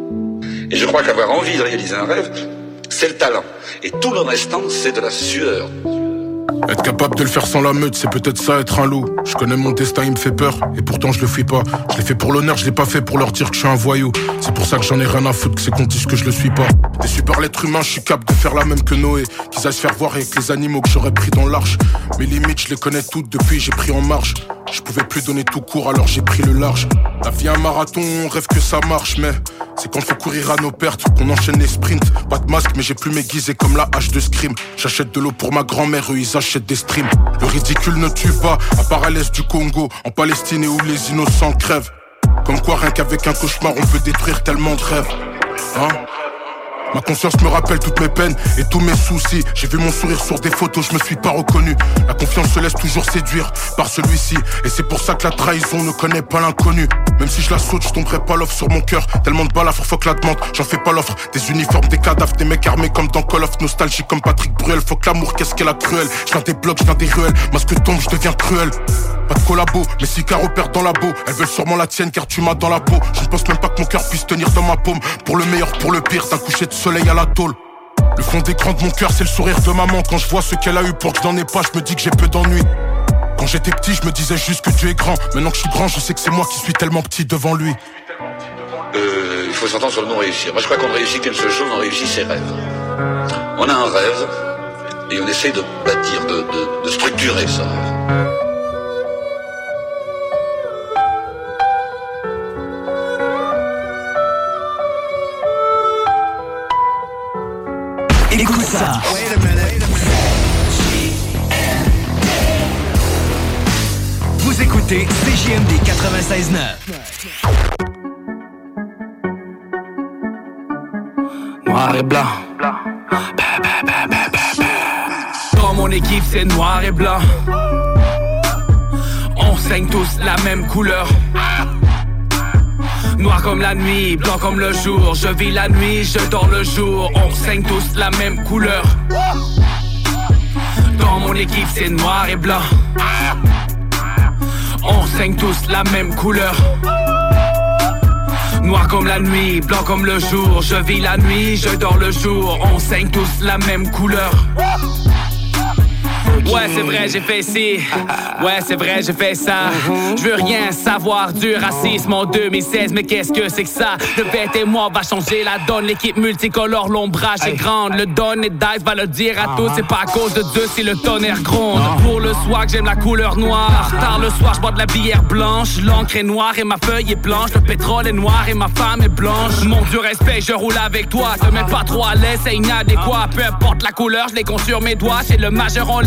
Et je crois qu'avoir envie de réaliser un rêve, c'est le talent. Et tout le restant, c'est de la sueur. Être capable de le faire sans la meute, c'est peut-être ça être un loup. Je connais mon destin, il me fait peur, et pourtant je le fuis pas. Je l'ai fait pour l'honneur, je l'ai pas fait pour leur dire que je suis un voyou. C'est pour ça que j'en ai rien à foutre, que c'est qu'on dise que je le suis pas. Déçu par l'être humain, je suis capable de faire la même que Noé. Qu'ils aillent se faire voir avec les animaux que j'aurais pris dans l'arche. Mes limites, je les connais toutes depuis, j'ai pris en marche. Je pouvais plus donner tout court, alors j'ai pris le large. La vie un marathon, on rêve que ça marche, mais c'est quand faut courir à nos pertes qu'on enchaîne les sprints. Pas de masque, mais j'ai plus m'aiguisé comme la hache de scrim. J'achète de l'eau pour ma grand-mère, eux ils achètent des streams. Le ridicule ne tue pas, à part à l'est du Congo, en Palestine et où les innocents crèvent. Comme quoi rien qu'avec un cauchemar on peut détruire tellement de rêves. Hein? Ma conscience me rappelle toutes mes peines et tous mes soucis. J'ai vu mon sourire sur des photos, je me suis pas reconnu. La confiance se laisse toujours séduire par celui-ci. Et c'est pour ça que la trahison ne connaît pas l'inconnu. Même si je la saute, je tomberai pas l'offre sur mon cœur. Tellement de balafres, faut que la demande, j'en fais pas l'offre. Des uniformes, des cadavres, des mecs armés comme dans Call of. Nostalgie comme Patrick Bruel. Faut que l'amour, qu'est-ce qu'elle a cruel. Je viens des blocs, je viens des ruelles. Masque tombe, je deviens cruel. Pas de collabo, mais si Caro perd dans la peau. Elles veulent sûrement la tienne car tu m'as dans la peau. Je ne pense même pas que mon cœur puisse tenir dans ma paume. Pour le meilleur, pour le pire, d'un coucher de soleil à la tôle. Le fond d'écran de mon cœur, c'est le sourire de maman. Quand je vois ce qu'elle a eu pour que je n'en ai pas, je me dis que j'ai peu d'ennuis. Quand j'étais petit, je me disais juste que Dieu est grand. Maintenant que je suis grand, je sais que c'est moi qui suis tellement petit devant lui. Il faut s'entendre sur le non-réussir. Moi je crois qu'on ne réussit qu'une seule chose, on réussit ses rêves. On a un rêve et on essaie de bâtir, de structurer ça. Écoute ça. Vous écoutez CJMD 96.9. Noir et blanc. Dans mon équipe c'est noir et blanc. On saigne tous la même couleur. Noir comme la nuit, blanc comme le jour. Je vis la nuit, je dors le jour. On saigne tous la même couleur. Dans mon équipe c'est noir et blanc. On saigne tous la même couleur. Noir comme la nuit, blanc comme le jour. Je vis la nuit, je dors le jour. On saigne tous la même couleur. Ouais c'est vrai j'ai fait ci. Ouais c'est vrai j'ai fait ça. Je veux rien savoir du racisme en 2016. Mais qu'est-ce que c'est que ça? Le bête et moi va changer la donne. L'équipe multicolore, l'ombrage est grande. Le Don et Dice va le dire à tous. C'est pas à cause de Dieu si le tonnerre gronde. Pour le swag j'aime la couleur noire. Tard le soir je bois de la bière blanche. L'encre est noire et ma feuille est blanche. Le pétrole est noir et ma femme est blanche. Mon Dieu respect je roule avec toi. Te mets pas trop à l'aise c'est inadéquat. Peu importe la couleur je les compte sur mes doigts. C'est le majeur en l'air.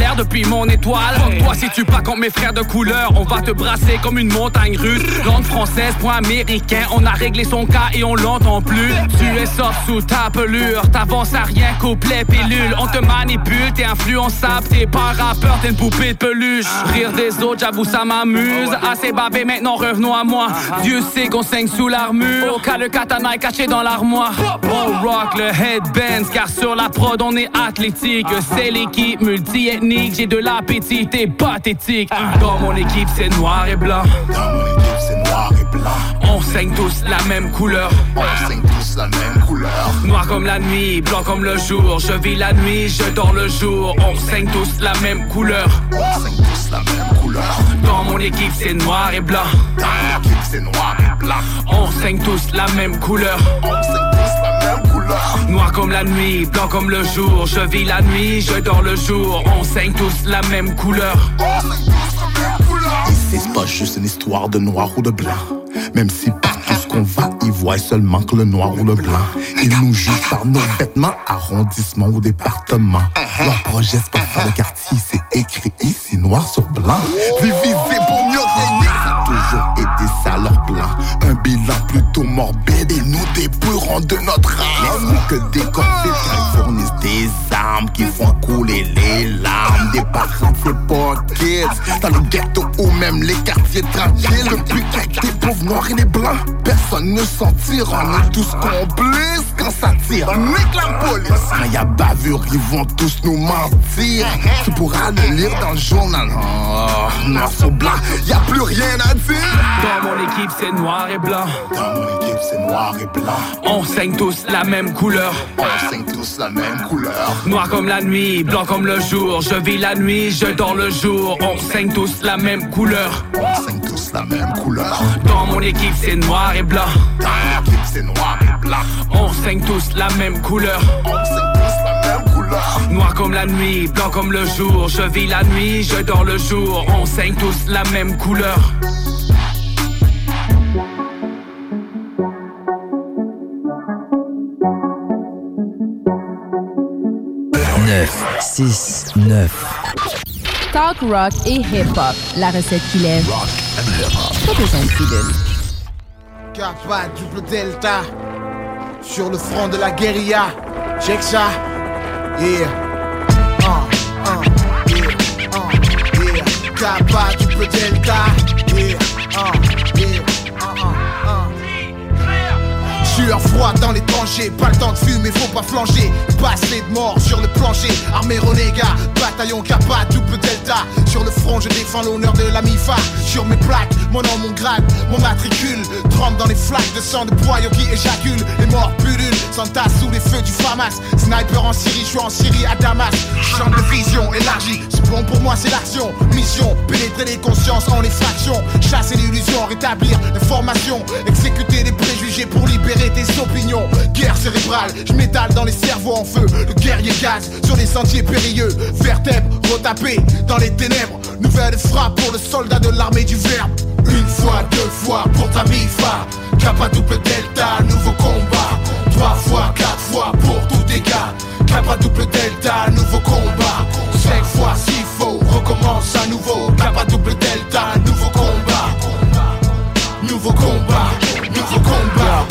l'air depuis mon étoile. Toi si tu pas contre mes frères de couleur, on va te brasser comme une montagne russe. Langue française, point américain, on a réglé son cas et on l'entend plus. Tu es soft sous ta pelure, t'avances à rien, couplet, pilule. On te manipule, t'es influençable, t'es pas un rappeur, t'es une poupée de peluche. Rire des autres, j'avoue ça m'amuse. Assez bavé, maintenant revenons à moi. Dieu sait qu'on saigne sous l'armure, car le katana est caché dans l'armoire. On rock le headbands, car sur la prod on est athlétique. C'est l'équipe multi-ethnique, j'ai de l'appétit, t'es pathétique. Dans mon équipe c'est noir et blanc. Dans mon équipe c'est noir et blanc. On saigne tous la même couleur. On saigne tous la même couleur. Noir comme la nuit, blanc comme le jour. Je vis la nuit, je dors le jour. On saigne tous la même couleur. On saigne tous la même couleur. Dans mon équipe c'est noir et blanc. Dans mon équipe c'est noir et blanc. On saigne tous la même couleur. On saigne tous la même couleur. Noir comme la nuit, blanc comme le jour. Je vis la nuit, je dors le jour. On saigne tous la même couleur. On saigne tous la même couleur. Ici c'est pas juste une histoire de noir ou de blanc. Même si partout ce qu'on va, ils voient seulement que le noir ou le blanc. Ils nous jugent par nos vêtements, arrondissement ou département. Leur projet c'est pas faire le quartier, c'est écrit ici noir sur blanc. Divisé pour mieux régner, ça a toujours été ça leur plan. Un bilan plutôt morbide et nous dépouillerons de notre âme. Laisse-nous que des corps fournissent des armes qui font couler les larmes des parents, c'est pas kids. Dans le ghetto ou même les quartiers tranquilles, depuis que des pauvres noirs et les blancs, personne ne s'en tire. On est tous complices quand ça tire. Nique la police. Quand y a bavure, ils vont tous nous mentir. Tu pourras le lire dans le journal. Oh, noir sur blanc, y a plus rien à dire. Dans mon équipe c'est noir et blanc. Dans mon équipe c'est noir et blanc. On saigne tous la même couleur. On saigne tous la même couleur. Noir comme la nuit, blanc comme le jour. Je vis la nuit, je dors le jour. On saigne tous la même couleur. On saigne tous la même couleur. Dans mon équipe c'est noir et blanc. Dans mon équipe c'est noir et blanc. On saigne tous la même couleur. On saigne tous la même couleur. Noir comme la nuit, blanc comme le jour. Je vis la nuit, je dors le jour. On saigne tous la même couleur. 969. Talk rock et hip-hop. La recette qui lève. Rock and hip-hop. Pas besoin de pilule. Kappa, double delta. Sur le front de la guérilla. Check ça. Yeah. Yeah. Kappa, double delta. Yeah. Sueur froide dans les tranchées, pas le temps de fumer, faut pas flancher. Passé de mort sur le plancher, armée renégat, bataillon Kappa, double delta. Sur le front, je défends l'honneur de la MIFA. Sur mes plaques, mon nom, mon grade, mon matricule. Trempe dans les flaques de sang de boyaux qui éjaculent. Les morts pullulent, s'entassent sous les feux du Famas. Sniper en Syrie, je suis en Syrie à Damas. Champ de vision élargi, c'est bon pour moi, c'est l'action. Mission, pénétrer les consciences en les fractions. Chasser l'illusion, rétablir l'information. Exécuter les préjugés pour libérer tes opinions. Guerre cérébrale, je m'étale dans les cerveaux en feu. Le guerrier gaz sur les sentiers périlleux. Vertèbres retapées dans les ténèbres. Nouvelle frappe pour le soldat de l'armée du verbe. Une fois, deux fois pour ta MIFA. Kappa double delta, nouveau combat. 3 fois, 4 fois pour tous tes gars. Kappa double delta, nouveau combat. 5 fois s'il faut, recommence à nouveau. Kappa double delta, nouveau combat. Nouveau combat, nouveau combat.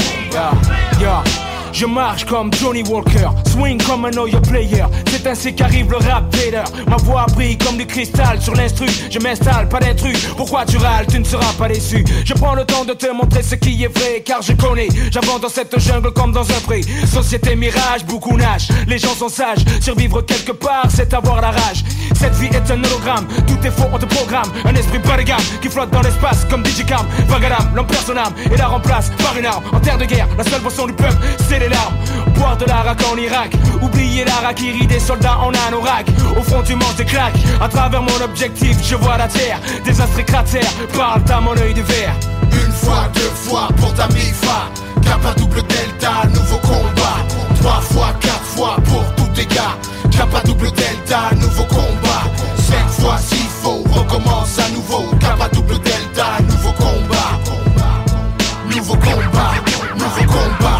Je marche comme Johnny Walker, swing comme un know your player. C'est ainsi qu'arrive le rap Vader. Ma voix brille comme du cristal sur l'instru. Je m'installe, pas d'intrus. Pourquoi tu râles, tu ne seras pas déçu. Je prends le temps de te montrer ce qui est vrai, car je connais. J'avance dans cette jungle comme dans un pré. Société mirage, beaucoup nagent. Les gens sont sages, survivre quelque part, c'est avoir la rage. Cette vie est un hologramme, tout est faux, on te programme. Un esprit bas de gamme qui flotte dans l'espace comme Digicam. Vagadam, l'homme perd son âme et la remplace par une arme. En terre de guerre, la seule boisson du peuple, c'est les larmes. Boire de l'arak en Irak, oublier l'Arakiri des soldats en anorak. Au front tu manges des claques, à travers mon objectif je vois la terre. Désastre et cratère, parle à mon œil de verre. Une fois, deux fois pour ta MIFA. Kappa double delta, nouveau combat. 3 fois, 4 fois pour tous tes gars. Kappa double delta, nouveau combat. 5 fois s'il faut, recommence à nouveau. Kappa double delta, nouveau combat. Nouveau combat, nouveau combat.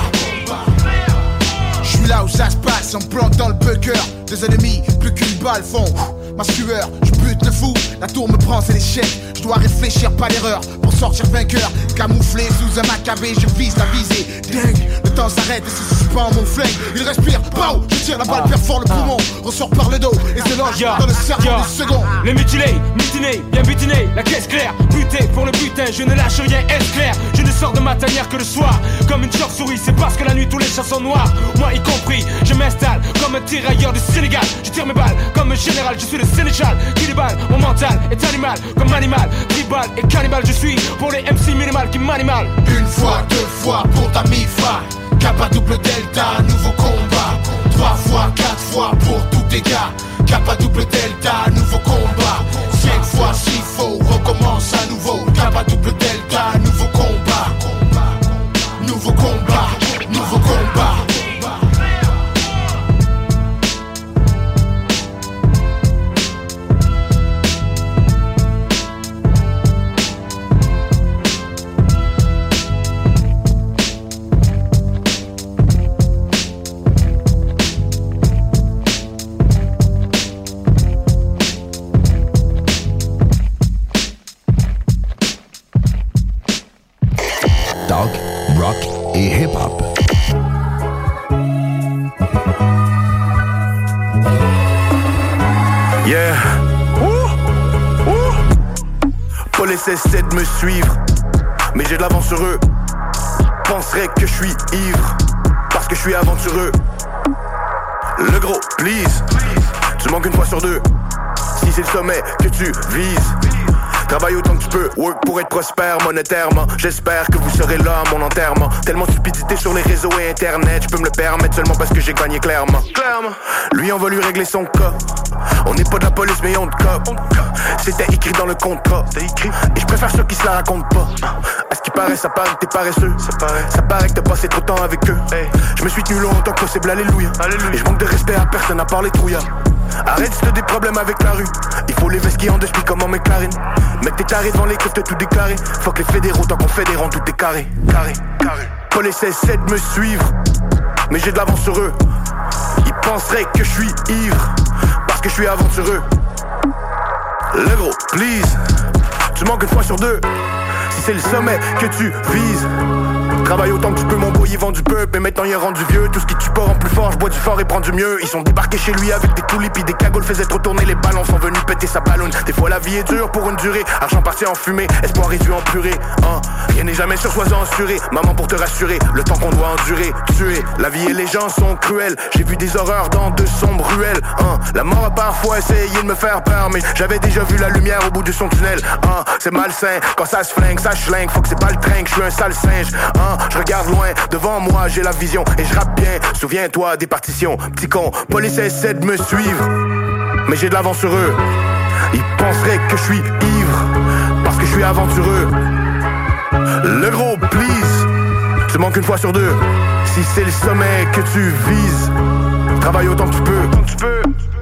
J'suis là où ça se passe, on plante dans le bunker. Des ennemis, plus qu'une balle font ma sueur, je bute le fou. La tour me prend, c'est l'échec. Je dois réfléchir, pas l'erreur, pour sortir vainqueur. Camouflé sous un macabé, je vise la visée. Dingue, le temps s'arrête et se suspend mon flingue. Il respire, pow, je tire la balle, perfore le poumon. Ressort par le dos et se loge dans le cerveau des secondes. Les mutilés, mutinés, bien butinés, la caisse claire. Buté pour le butin, je ne lâche rien, est clair. Je ne sors de ma tanière que le soir. Comme une chauve-souris, c'est parce que la nuit tous les chats sont noirs. Moi y compris, je m'installe comme un tirailleur du Sénégal. Je tire mes balles comme un général, je suis le Sénéchal. Qui déballe, mon mental est animal, comme animal, tribal et cannibal. Je suis pour les MC minimal qui m'animent. Une fois, deux fois pour ta mi-fa. Kappa double delta, nouveau combat. 3 fois, 4 fois pour tous tes gars. Kappa double delta, nouveau combat. 5 fois s'il faut, recommence à nouveau. Kappa double delta, nouveau combat. Nouveau combat, nouveau combat. Talk, rock et hip-hop. Yeah. Paul essaie de me suivre, mais j'ai de l'avance sur eux. Penserais que je suis ivre, parce que je suis aventureux. Le gros, please, tu manques une fois sur deux. Si c'est le sommet que tu vises, travaille autant que tu peux, work pour être prospère monétairement. J'espère que vous serez là à mon enterrement. Tellement de stupidité sur les réseaux et internet, je peux me le permettre seulement parce que j'ai gagné clairement. Lui on va lui régler son cas. On n'est pas de la police mais on te cope. C'était écrit dans le contrat. Et je préfère ceux qui se la racontent pas. À ce qui paraît, ça paraît que t'es paresseux. Ça paraît que t'as passé trop de temps avec eux. Je me suis tenu longtemps que possible, alléluia. Et je manque de respect à personne à part les trouillards. Arrête si t'as des problèmes avec la rue. Il faut les vestes qui en dessous comme en McLaren. Mec t'es taré devant les griffes de tout déclarer. Fuck les fédéraux tant qu'on fédérant tout est carré. Paul essaie de me suivre, mais j'ai de l'avance sur eux. Ils penseraient que je suis ivre, parce que je suis aventureux. Le gros, please, tu manques une fois sur deux. Si c'est le sommet que tu vises, travaille autant que tu peux, mon boy, il vend du peuple. Mais maintenant il est rendu vieux, tout ce qui tue pas rend plus fort. Je bois du fort et prends du mieux. Ils sont débarqués chez lui avec des tulipes et des cagoules. Faisaient trop tourner les ballons, sont venus péter sa ballonne. Des fois la vie est dure pour une durée. Argent parti en fumée, espoir réduit en purée. Rien n'est jamais sûr, sois-en assuré. Maman pour te rassurer, le temps qu'on doit endurer. Tuer, la vie et les gens sont cruels. J'ai vu des horreurs dans de sombres ruelles. La mort a parfois essayé de me faire peur, mais j'avais déjà vu la lumière au bout de son tunnel. C'est malsain, quand ça se flingue, ça schlingue. Faut que c'est pas le train, que je suis un sale singe. Je regarde loin, devant moi j'ai la vision. Et je rappe bien, souviens-toi des partitions. Petit con, police essaie de me suivre, mais j'ai de l'avance sur eux. Ils penseraient que je suis ivre, parce que je suis aventureux. Le gros, please, tu manques une fois sur deux. Si c'est le sommet que tu vises, travaille autant que tu peux.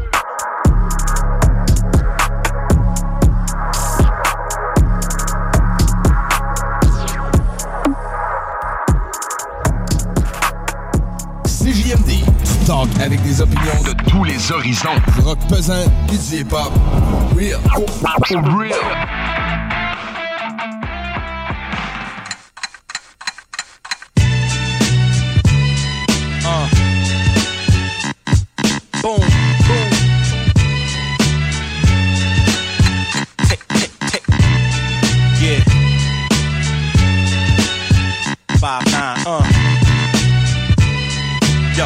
CJMD, du talk avec des opinions de tous les horizons. Du rock pesant et du hip-hop. Real. Real. Boom, boom. Tick. Yeah. 5-9, Yo.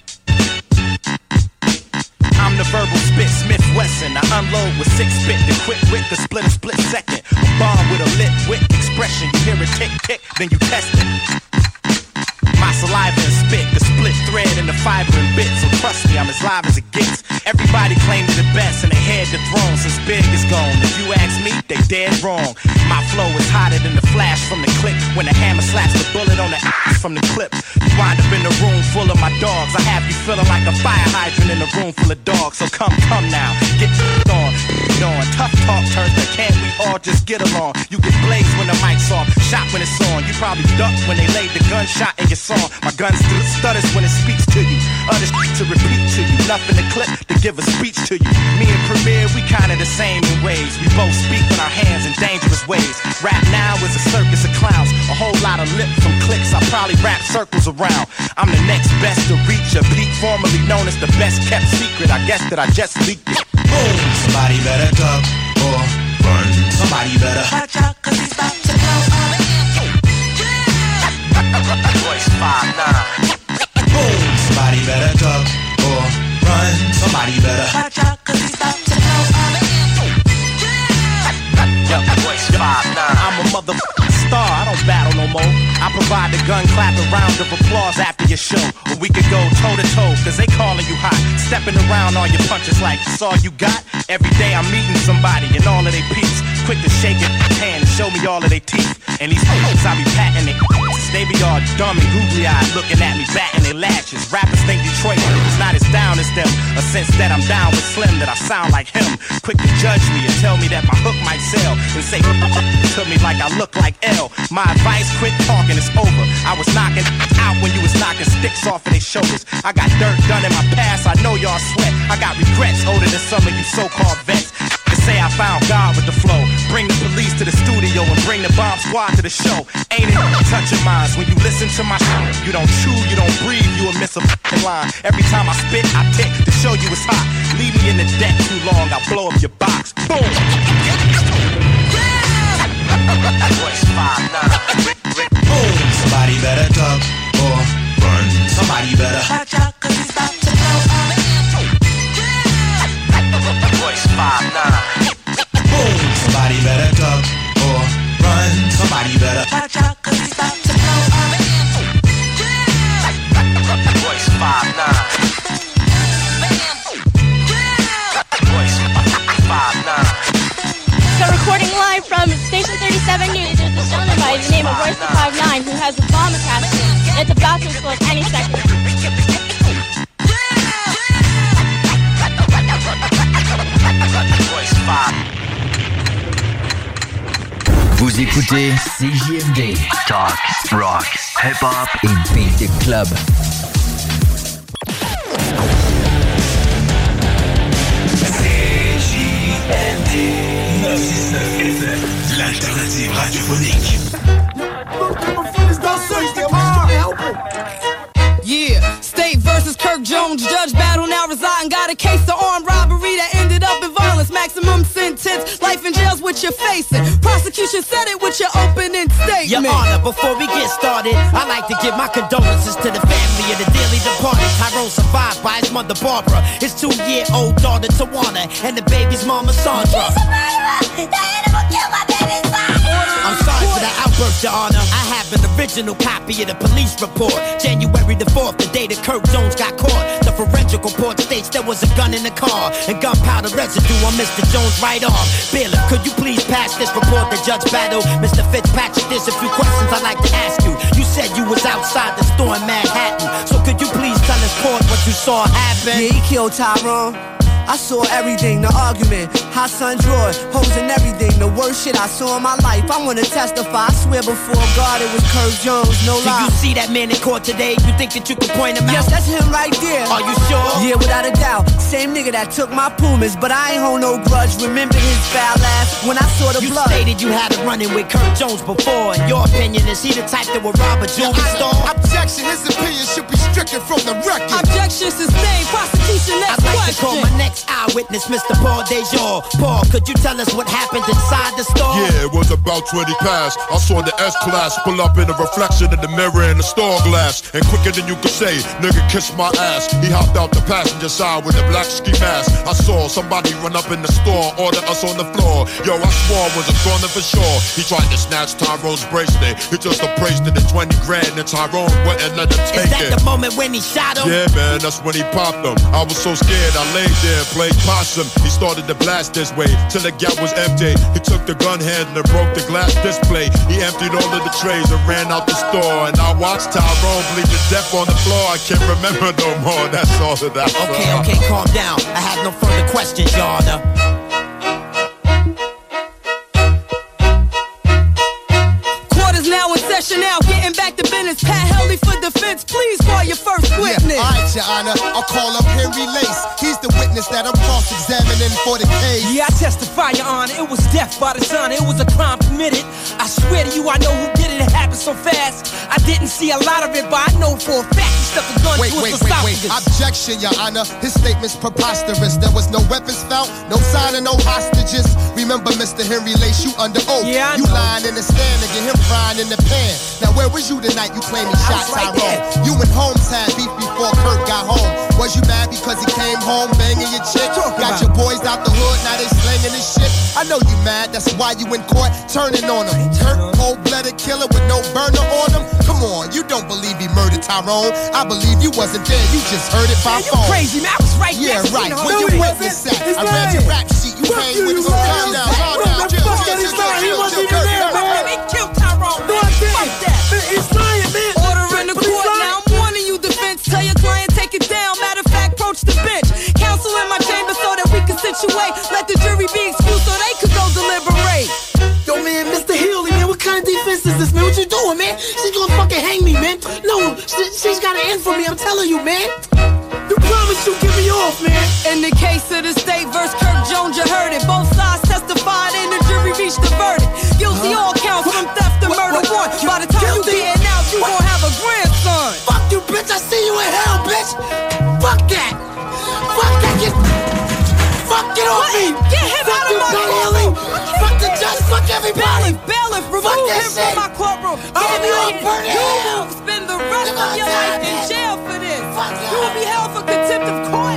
I'm the verbal spit, Smith Wesson. I unload with 6-bit, the quick wit, the split a split second. A bomb with a lit wit expression. You hear it tick, then you test it. My saliva and spit, the split thread and the fiber and bit. So trust me, I'm as live as it gets. Everybody claims the best and they head the throne since Big is gone. If you ask me, they dead wrong. My flow is hotter than the flash from the click. When the hammer slaps the bullet on the ass from the clip. You wind up in a room full of my dogs. I have you feeling like a fire hydrant in a room full of dogs. So come now, get on. Tough talk turns to can't we all just get along? You get blazed when the mic's off, shot when it's on. You probably ducked when they laid the gunshot in your song. My gun stutters when it speaks to you. Other to repeat to you. Nothing to clip, the give a speech to you. Me and Premier, we kinda the same in ways. We both speak with our hands in dangerous ways. Rap now is a circus of clowns. A whole lot of lip from clicks. I probably wrap circles around. I'm the next best to reach a peak, formerly known as the best kept secret. I guess that I just leaked it. Boom! Somebody better duck or run. Somebody better watch out, cause he's about to blow up. Voice 5'9". Boom! Somebody better duck or run. Somebody better watch out, cause he's about to blow up. Yo, voice 5'9". I'm a motherfucking star, I don't battle no more. I provide the gun clapping round of applause after your show. Or we could go toe to toe, cause they calling you hot. Stepping around on your punches like it's all you got. Every day I'm meeting somebody and all of they peeps. Quick to shake it hand and show me all of their teeth. And these folks I be patting it. They be all dumb and googly eyed looking at me, batting their lashes. Rappers think Detroit is not as down as them. A sense that I'm down with Slim, that I sound like him. Quick to judge me and tell me that my hook might sell. And say to me like I look like L. My advice, quit talking, it's over. I was knocking out when you was knocking sticks off of their shoulders. I got dirt done in my past, I know y'all sweat. I got regrets older than some of you so-called vets. They say I found God with the flow. Bring the police to the studio and bring the bomb squad to the show. Ain't it touching minds? When you listen to my shit, you don't chew, you don't breathe, you will miss a fucking line. Every time I spit, I tick to show you it's hot. Leave me in the deck too long, I'll blow up your box. Boom! Voice 5'9". boom! Somebody better duck or run. Somebody better watch out, cause he's about to blow up. Voice 5'9". boom! Somebody better duck or run. Somebody better watch out, cause he's about to blow up. Voice 5'9". Voice 5'9". So recording live from Station 37 News, there's a gentleman by the name of Royce the 5'9" who has a bomb attached to him, and it's about to explode any second. Vous écoutez CJMD, Talk, Rock, Hip Hop et Beat Club. CJMD 969 FM, l'alternative radiophonique. Yeah, State versus Kirk Jones, judge battle now residing. Got a case of armed robbery that ended up in violence. Maximum sentence, life in jail's what you're facing. Prosecution said it with your opening statement. Your Honor, before we get started, I'd like to give my condolences to the family of the dearly departed. Tyrone survived by his mother Barbara, his 2-year-old daughter Tawana, and the baby's mama Sandra. I'm sorry for that outburst, Your Honor. I have an original copy of the police report. January the 4th, the day that Kirk Jones got caught. The forensic report states there was a gun in the car and gunpowder residue on Mr. Jones' right arm. Bailiff, could you please pass this report to Judge Battle? Mr. Fitzpatrick, there's a few questions I'd like to ask you. You said you was outside the store in Manhattan, so could you please tell us court what you saw happen? Yeah, he killed Tyrone. I saw everything, the argument, hot sun drawer, hoes and everything, the worst shit I saw in my life. I wanna testify, I swear before God it was Kirk Jones, no lie. Do you see that man in court today? You think that you can point him out? Yes, that's him right there. Are you sure? Yeah, without a doubt. Same nigga that took my Pumas, but I ain't hold no grudge. Remember his foul ass when I saw the blood. You stated you had a run-in with Kirk Jones before. In your opinion, is he the type that would rob a jewelry store? Objection, his opinion should be stricken from the record. Objection sustained, prosecution, next I'd like question. to call my next eyewitness, Mr. Paul Dejour. Paul, could you tell us what happened inside the store? Yeah, it was about 20 past. I saw the S-Class pull up in a reflection in the mirror in the store glass. And quicker than you could say, nigga kissed my ass. He hopped out the passenger side with a black ski mask. I saw somebody run up in the store, order us on the floor. Yo, I swore was a corner for sure. He tried to snatch Tyrone's bracelet. He just appraised it at 20 grand and Tyrone wouldn't let him take it. Is that the moment when he shot him? Yeah, man, that's when he popped him. I was so scared, I laid there and played possum. He started to blast this way till the gap was empty. He took the gun handle and broke the glass display. He emptied all of the trays and ran out the store. And I watched Tyrone bleed to death on the floor. I can't remember no more. That's all that I saw. Okay, calm down. I have no further questions, Your Honor. Court is now in session now. Get Getting back to business, Pat Helly for defense. Please call your first witness. Yeah, alright, Your Honor. I'll call up Henry Lace. He's the witness that I'm cross-examining for the case. Yeah, I testify, Your Honor. It was death by the sun. It was a crime committed. I swear to you, I know who did it. It happened so fast. I didn't see a lot of it, but I know for a fact he stuck a gun to his esophagus. Objection, Your Honor. His statement's preposterous. There was no weapons found, no sign of no hostages. Remember, Mr. Henry Lace, you under oath. Yeah, you lying in the stand and get him frying in the pan. Now, where was you tonight? You claim he shot Tyrone. You and Holmes had beef before Kurt got home. Was you mad because he came home banging your chick? Got your boys out the hood, now they slinging this shit. I know you mad, that's why you in court turning on him. Kurt, cold-blooded killer with no burner on him. Come on, you don't believe he murdered Tyrone. I believe you wasn't there, you just heard it by phone. You crazy, man. I was right there. Yeah, right. Where you witness at? I read your rap sheet. You came with some calm down. He wasn't even there, man. They killed Tyrone. Fuck that. He's lying, man. Order in the court now. I'm warning you, defense. Tell your client, take it down. Matter of fact, approach the bench. Counsel in my chamber so that we can situate. Let the jury be excused so they could go deliberate. Yo, man, Mr. Healy, man, what kind of defense is this, man? What you doing, man? She's gonna fucking hang me, man. No, she's got an end for me, I'm telling you, man. You promised you get me off, man. In the case of the state versus Kirk Jones, you heard it. Both sides testified and the jury reached the verdict. Guilty all counts from theft to murder one. By the time you getting out, you gon' have a grandson. Fuck you, bitch. I see you in hell, bitch. Fuck that. Fuck that. Get off me. Get him out of my courtroom. Fuck the judge. Fuck everybody. Bailiff, remove him from my courtroom. I'll be on burn You will spend the rest of your life in jail for this. You will be held for contempt of court.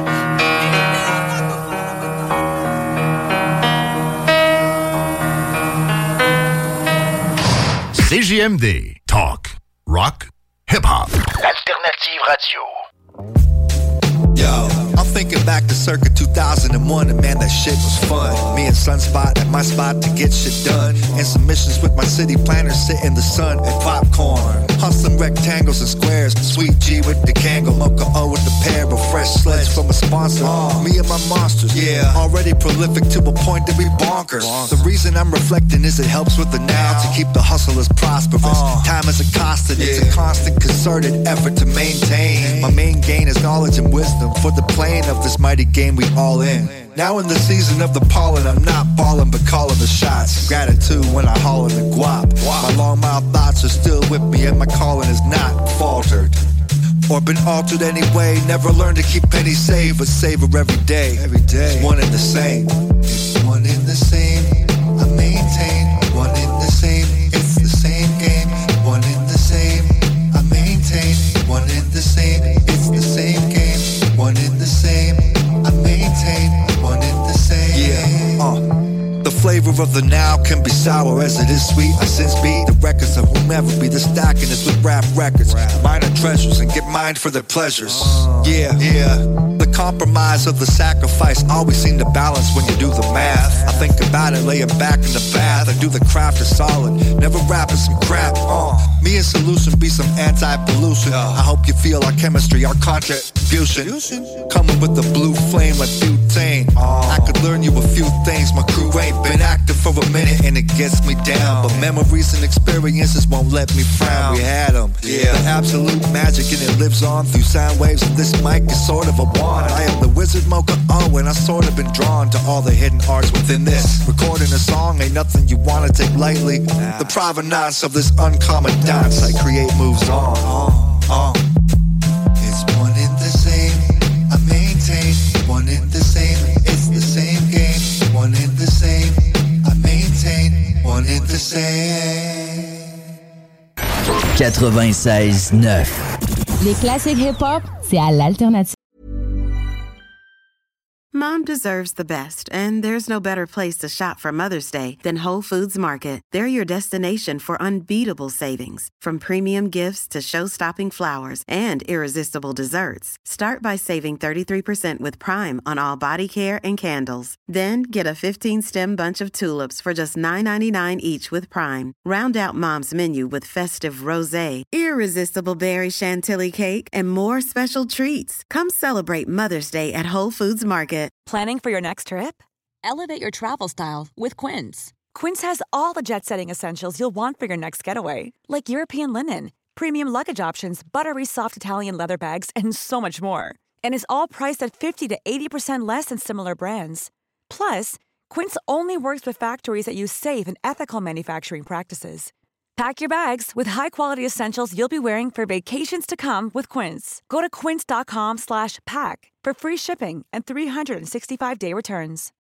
CJMD. Talk. Rock. Hip-hop. Alternative Radio. Yo, I'm thinking back to circa 2001, and man, that shit was fun. Me and Sunspot at my spot to get shit done. And submissions with my city planners, sit in the sun and popcorn. Hustling rectangles and squares, Sweet G with the Kango, Mocha O with the pair of fresh sleds from a sponsor. Me and my monsters, yeah, already prolific to a point that we bonkers. The reason I'm reflecting is it helps with the now to keep the hustlers prosperous. Time is accosted, it's a constant concerted effort to maintain. My main gain is knowledge and wisdom for the playing of this mighty game we all in. Now in the season of the pollen, I'm not balling but calling the shots. Gratitude when I haul in the guap. My long mouth thoughts are still with me and my calling is not faltered or been altered anyway. Never learned to keep penny saved, but savor every day. Every day, it's one and the same. It's one and the same. I maintain one and the same. It's the same game. One and the same. I maintain one and the same. It's the same game. One and the same. I maintain one and the same. Yeah. The flavor of the now can be sour as it is sweet. I since be the records of whomever be the stacking is with rap records. Minor treasures and get mined for their pleasures. Yeah. The compromise of the sacrifice always seem to balance when you do the math. I think about it, lay it back in the bath. I do the craft is solid, never rapping some crap. Me and Solution be some anti-pollution. I hope you feel our chemistry, our contribution. Coming with the blue flame like butane. I could learn you a few things. My crew ain't been active for a minute and it gets me down. But memories and experiences won't let me frown. We had them, the absolute magic, and it lives on through sound waves. And this mic is sort of a wand. I am the wizard Mocha O, and I sort of been drawn to all the hidden arts within this. Recording a song ain't nothing you wanna take lightly. The provenance of this uncommon dance I create moves on. It's one and the same. I maintain one and the same. It's the same game. One and the same. I maintain one and the same. 96.9. Les classiques hip-hop, c'est à l'Alternative. Mom deserves the best, and there's no better place to shop for Mother's Day than Whole Foods Market. They're your destination for unbeatable savings, from premium gifts to show-stopping flowers and irresistible desserts. Start by saving 33% with Prime on all body care and candles. Then get a 15-stem bunch of tulips for just $9.99 each with Prime. Round out Mom's menu with festive rosé, irresistible berry chantilly cake, and more special treats. Come celebrate Mother's Day at Whole Foods Market. Planning for your next trip? Elevate your travel style with Quince. Quince has all the jet-setting essentials you'll want for your next getaway, like European linen, premium luggage options, buttery soft Italian leather bags, and so much more. And is all priced at 50 to 80% less than similar brands. Plus, Quince only works with factories that use safe and ethical manufacturing practices. Pack your bags with high-quality essentials you'll be wearing for vacations to come with Quince. Go to quince.com/pack for free shipping and 365-day returns.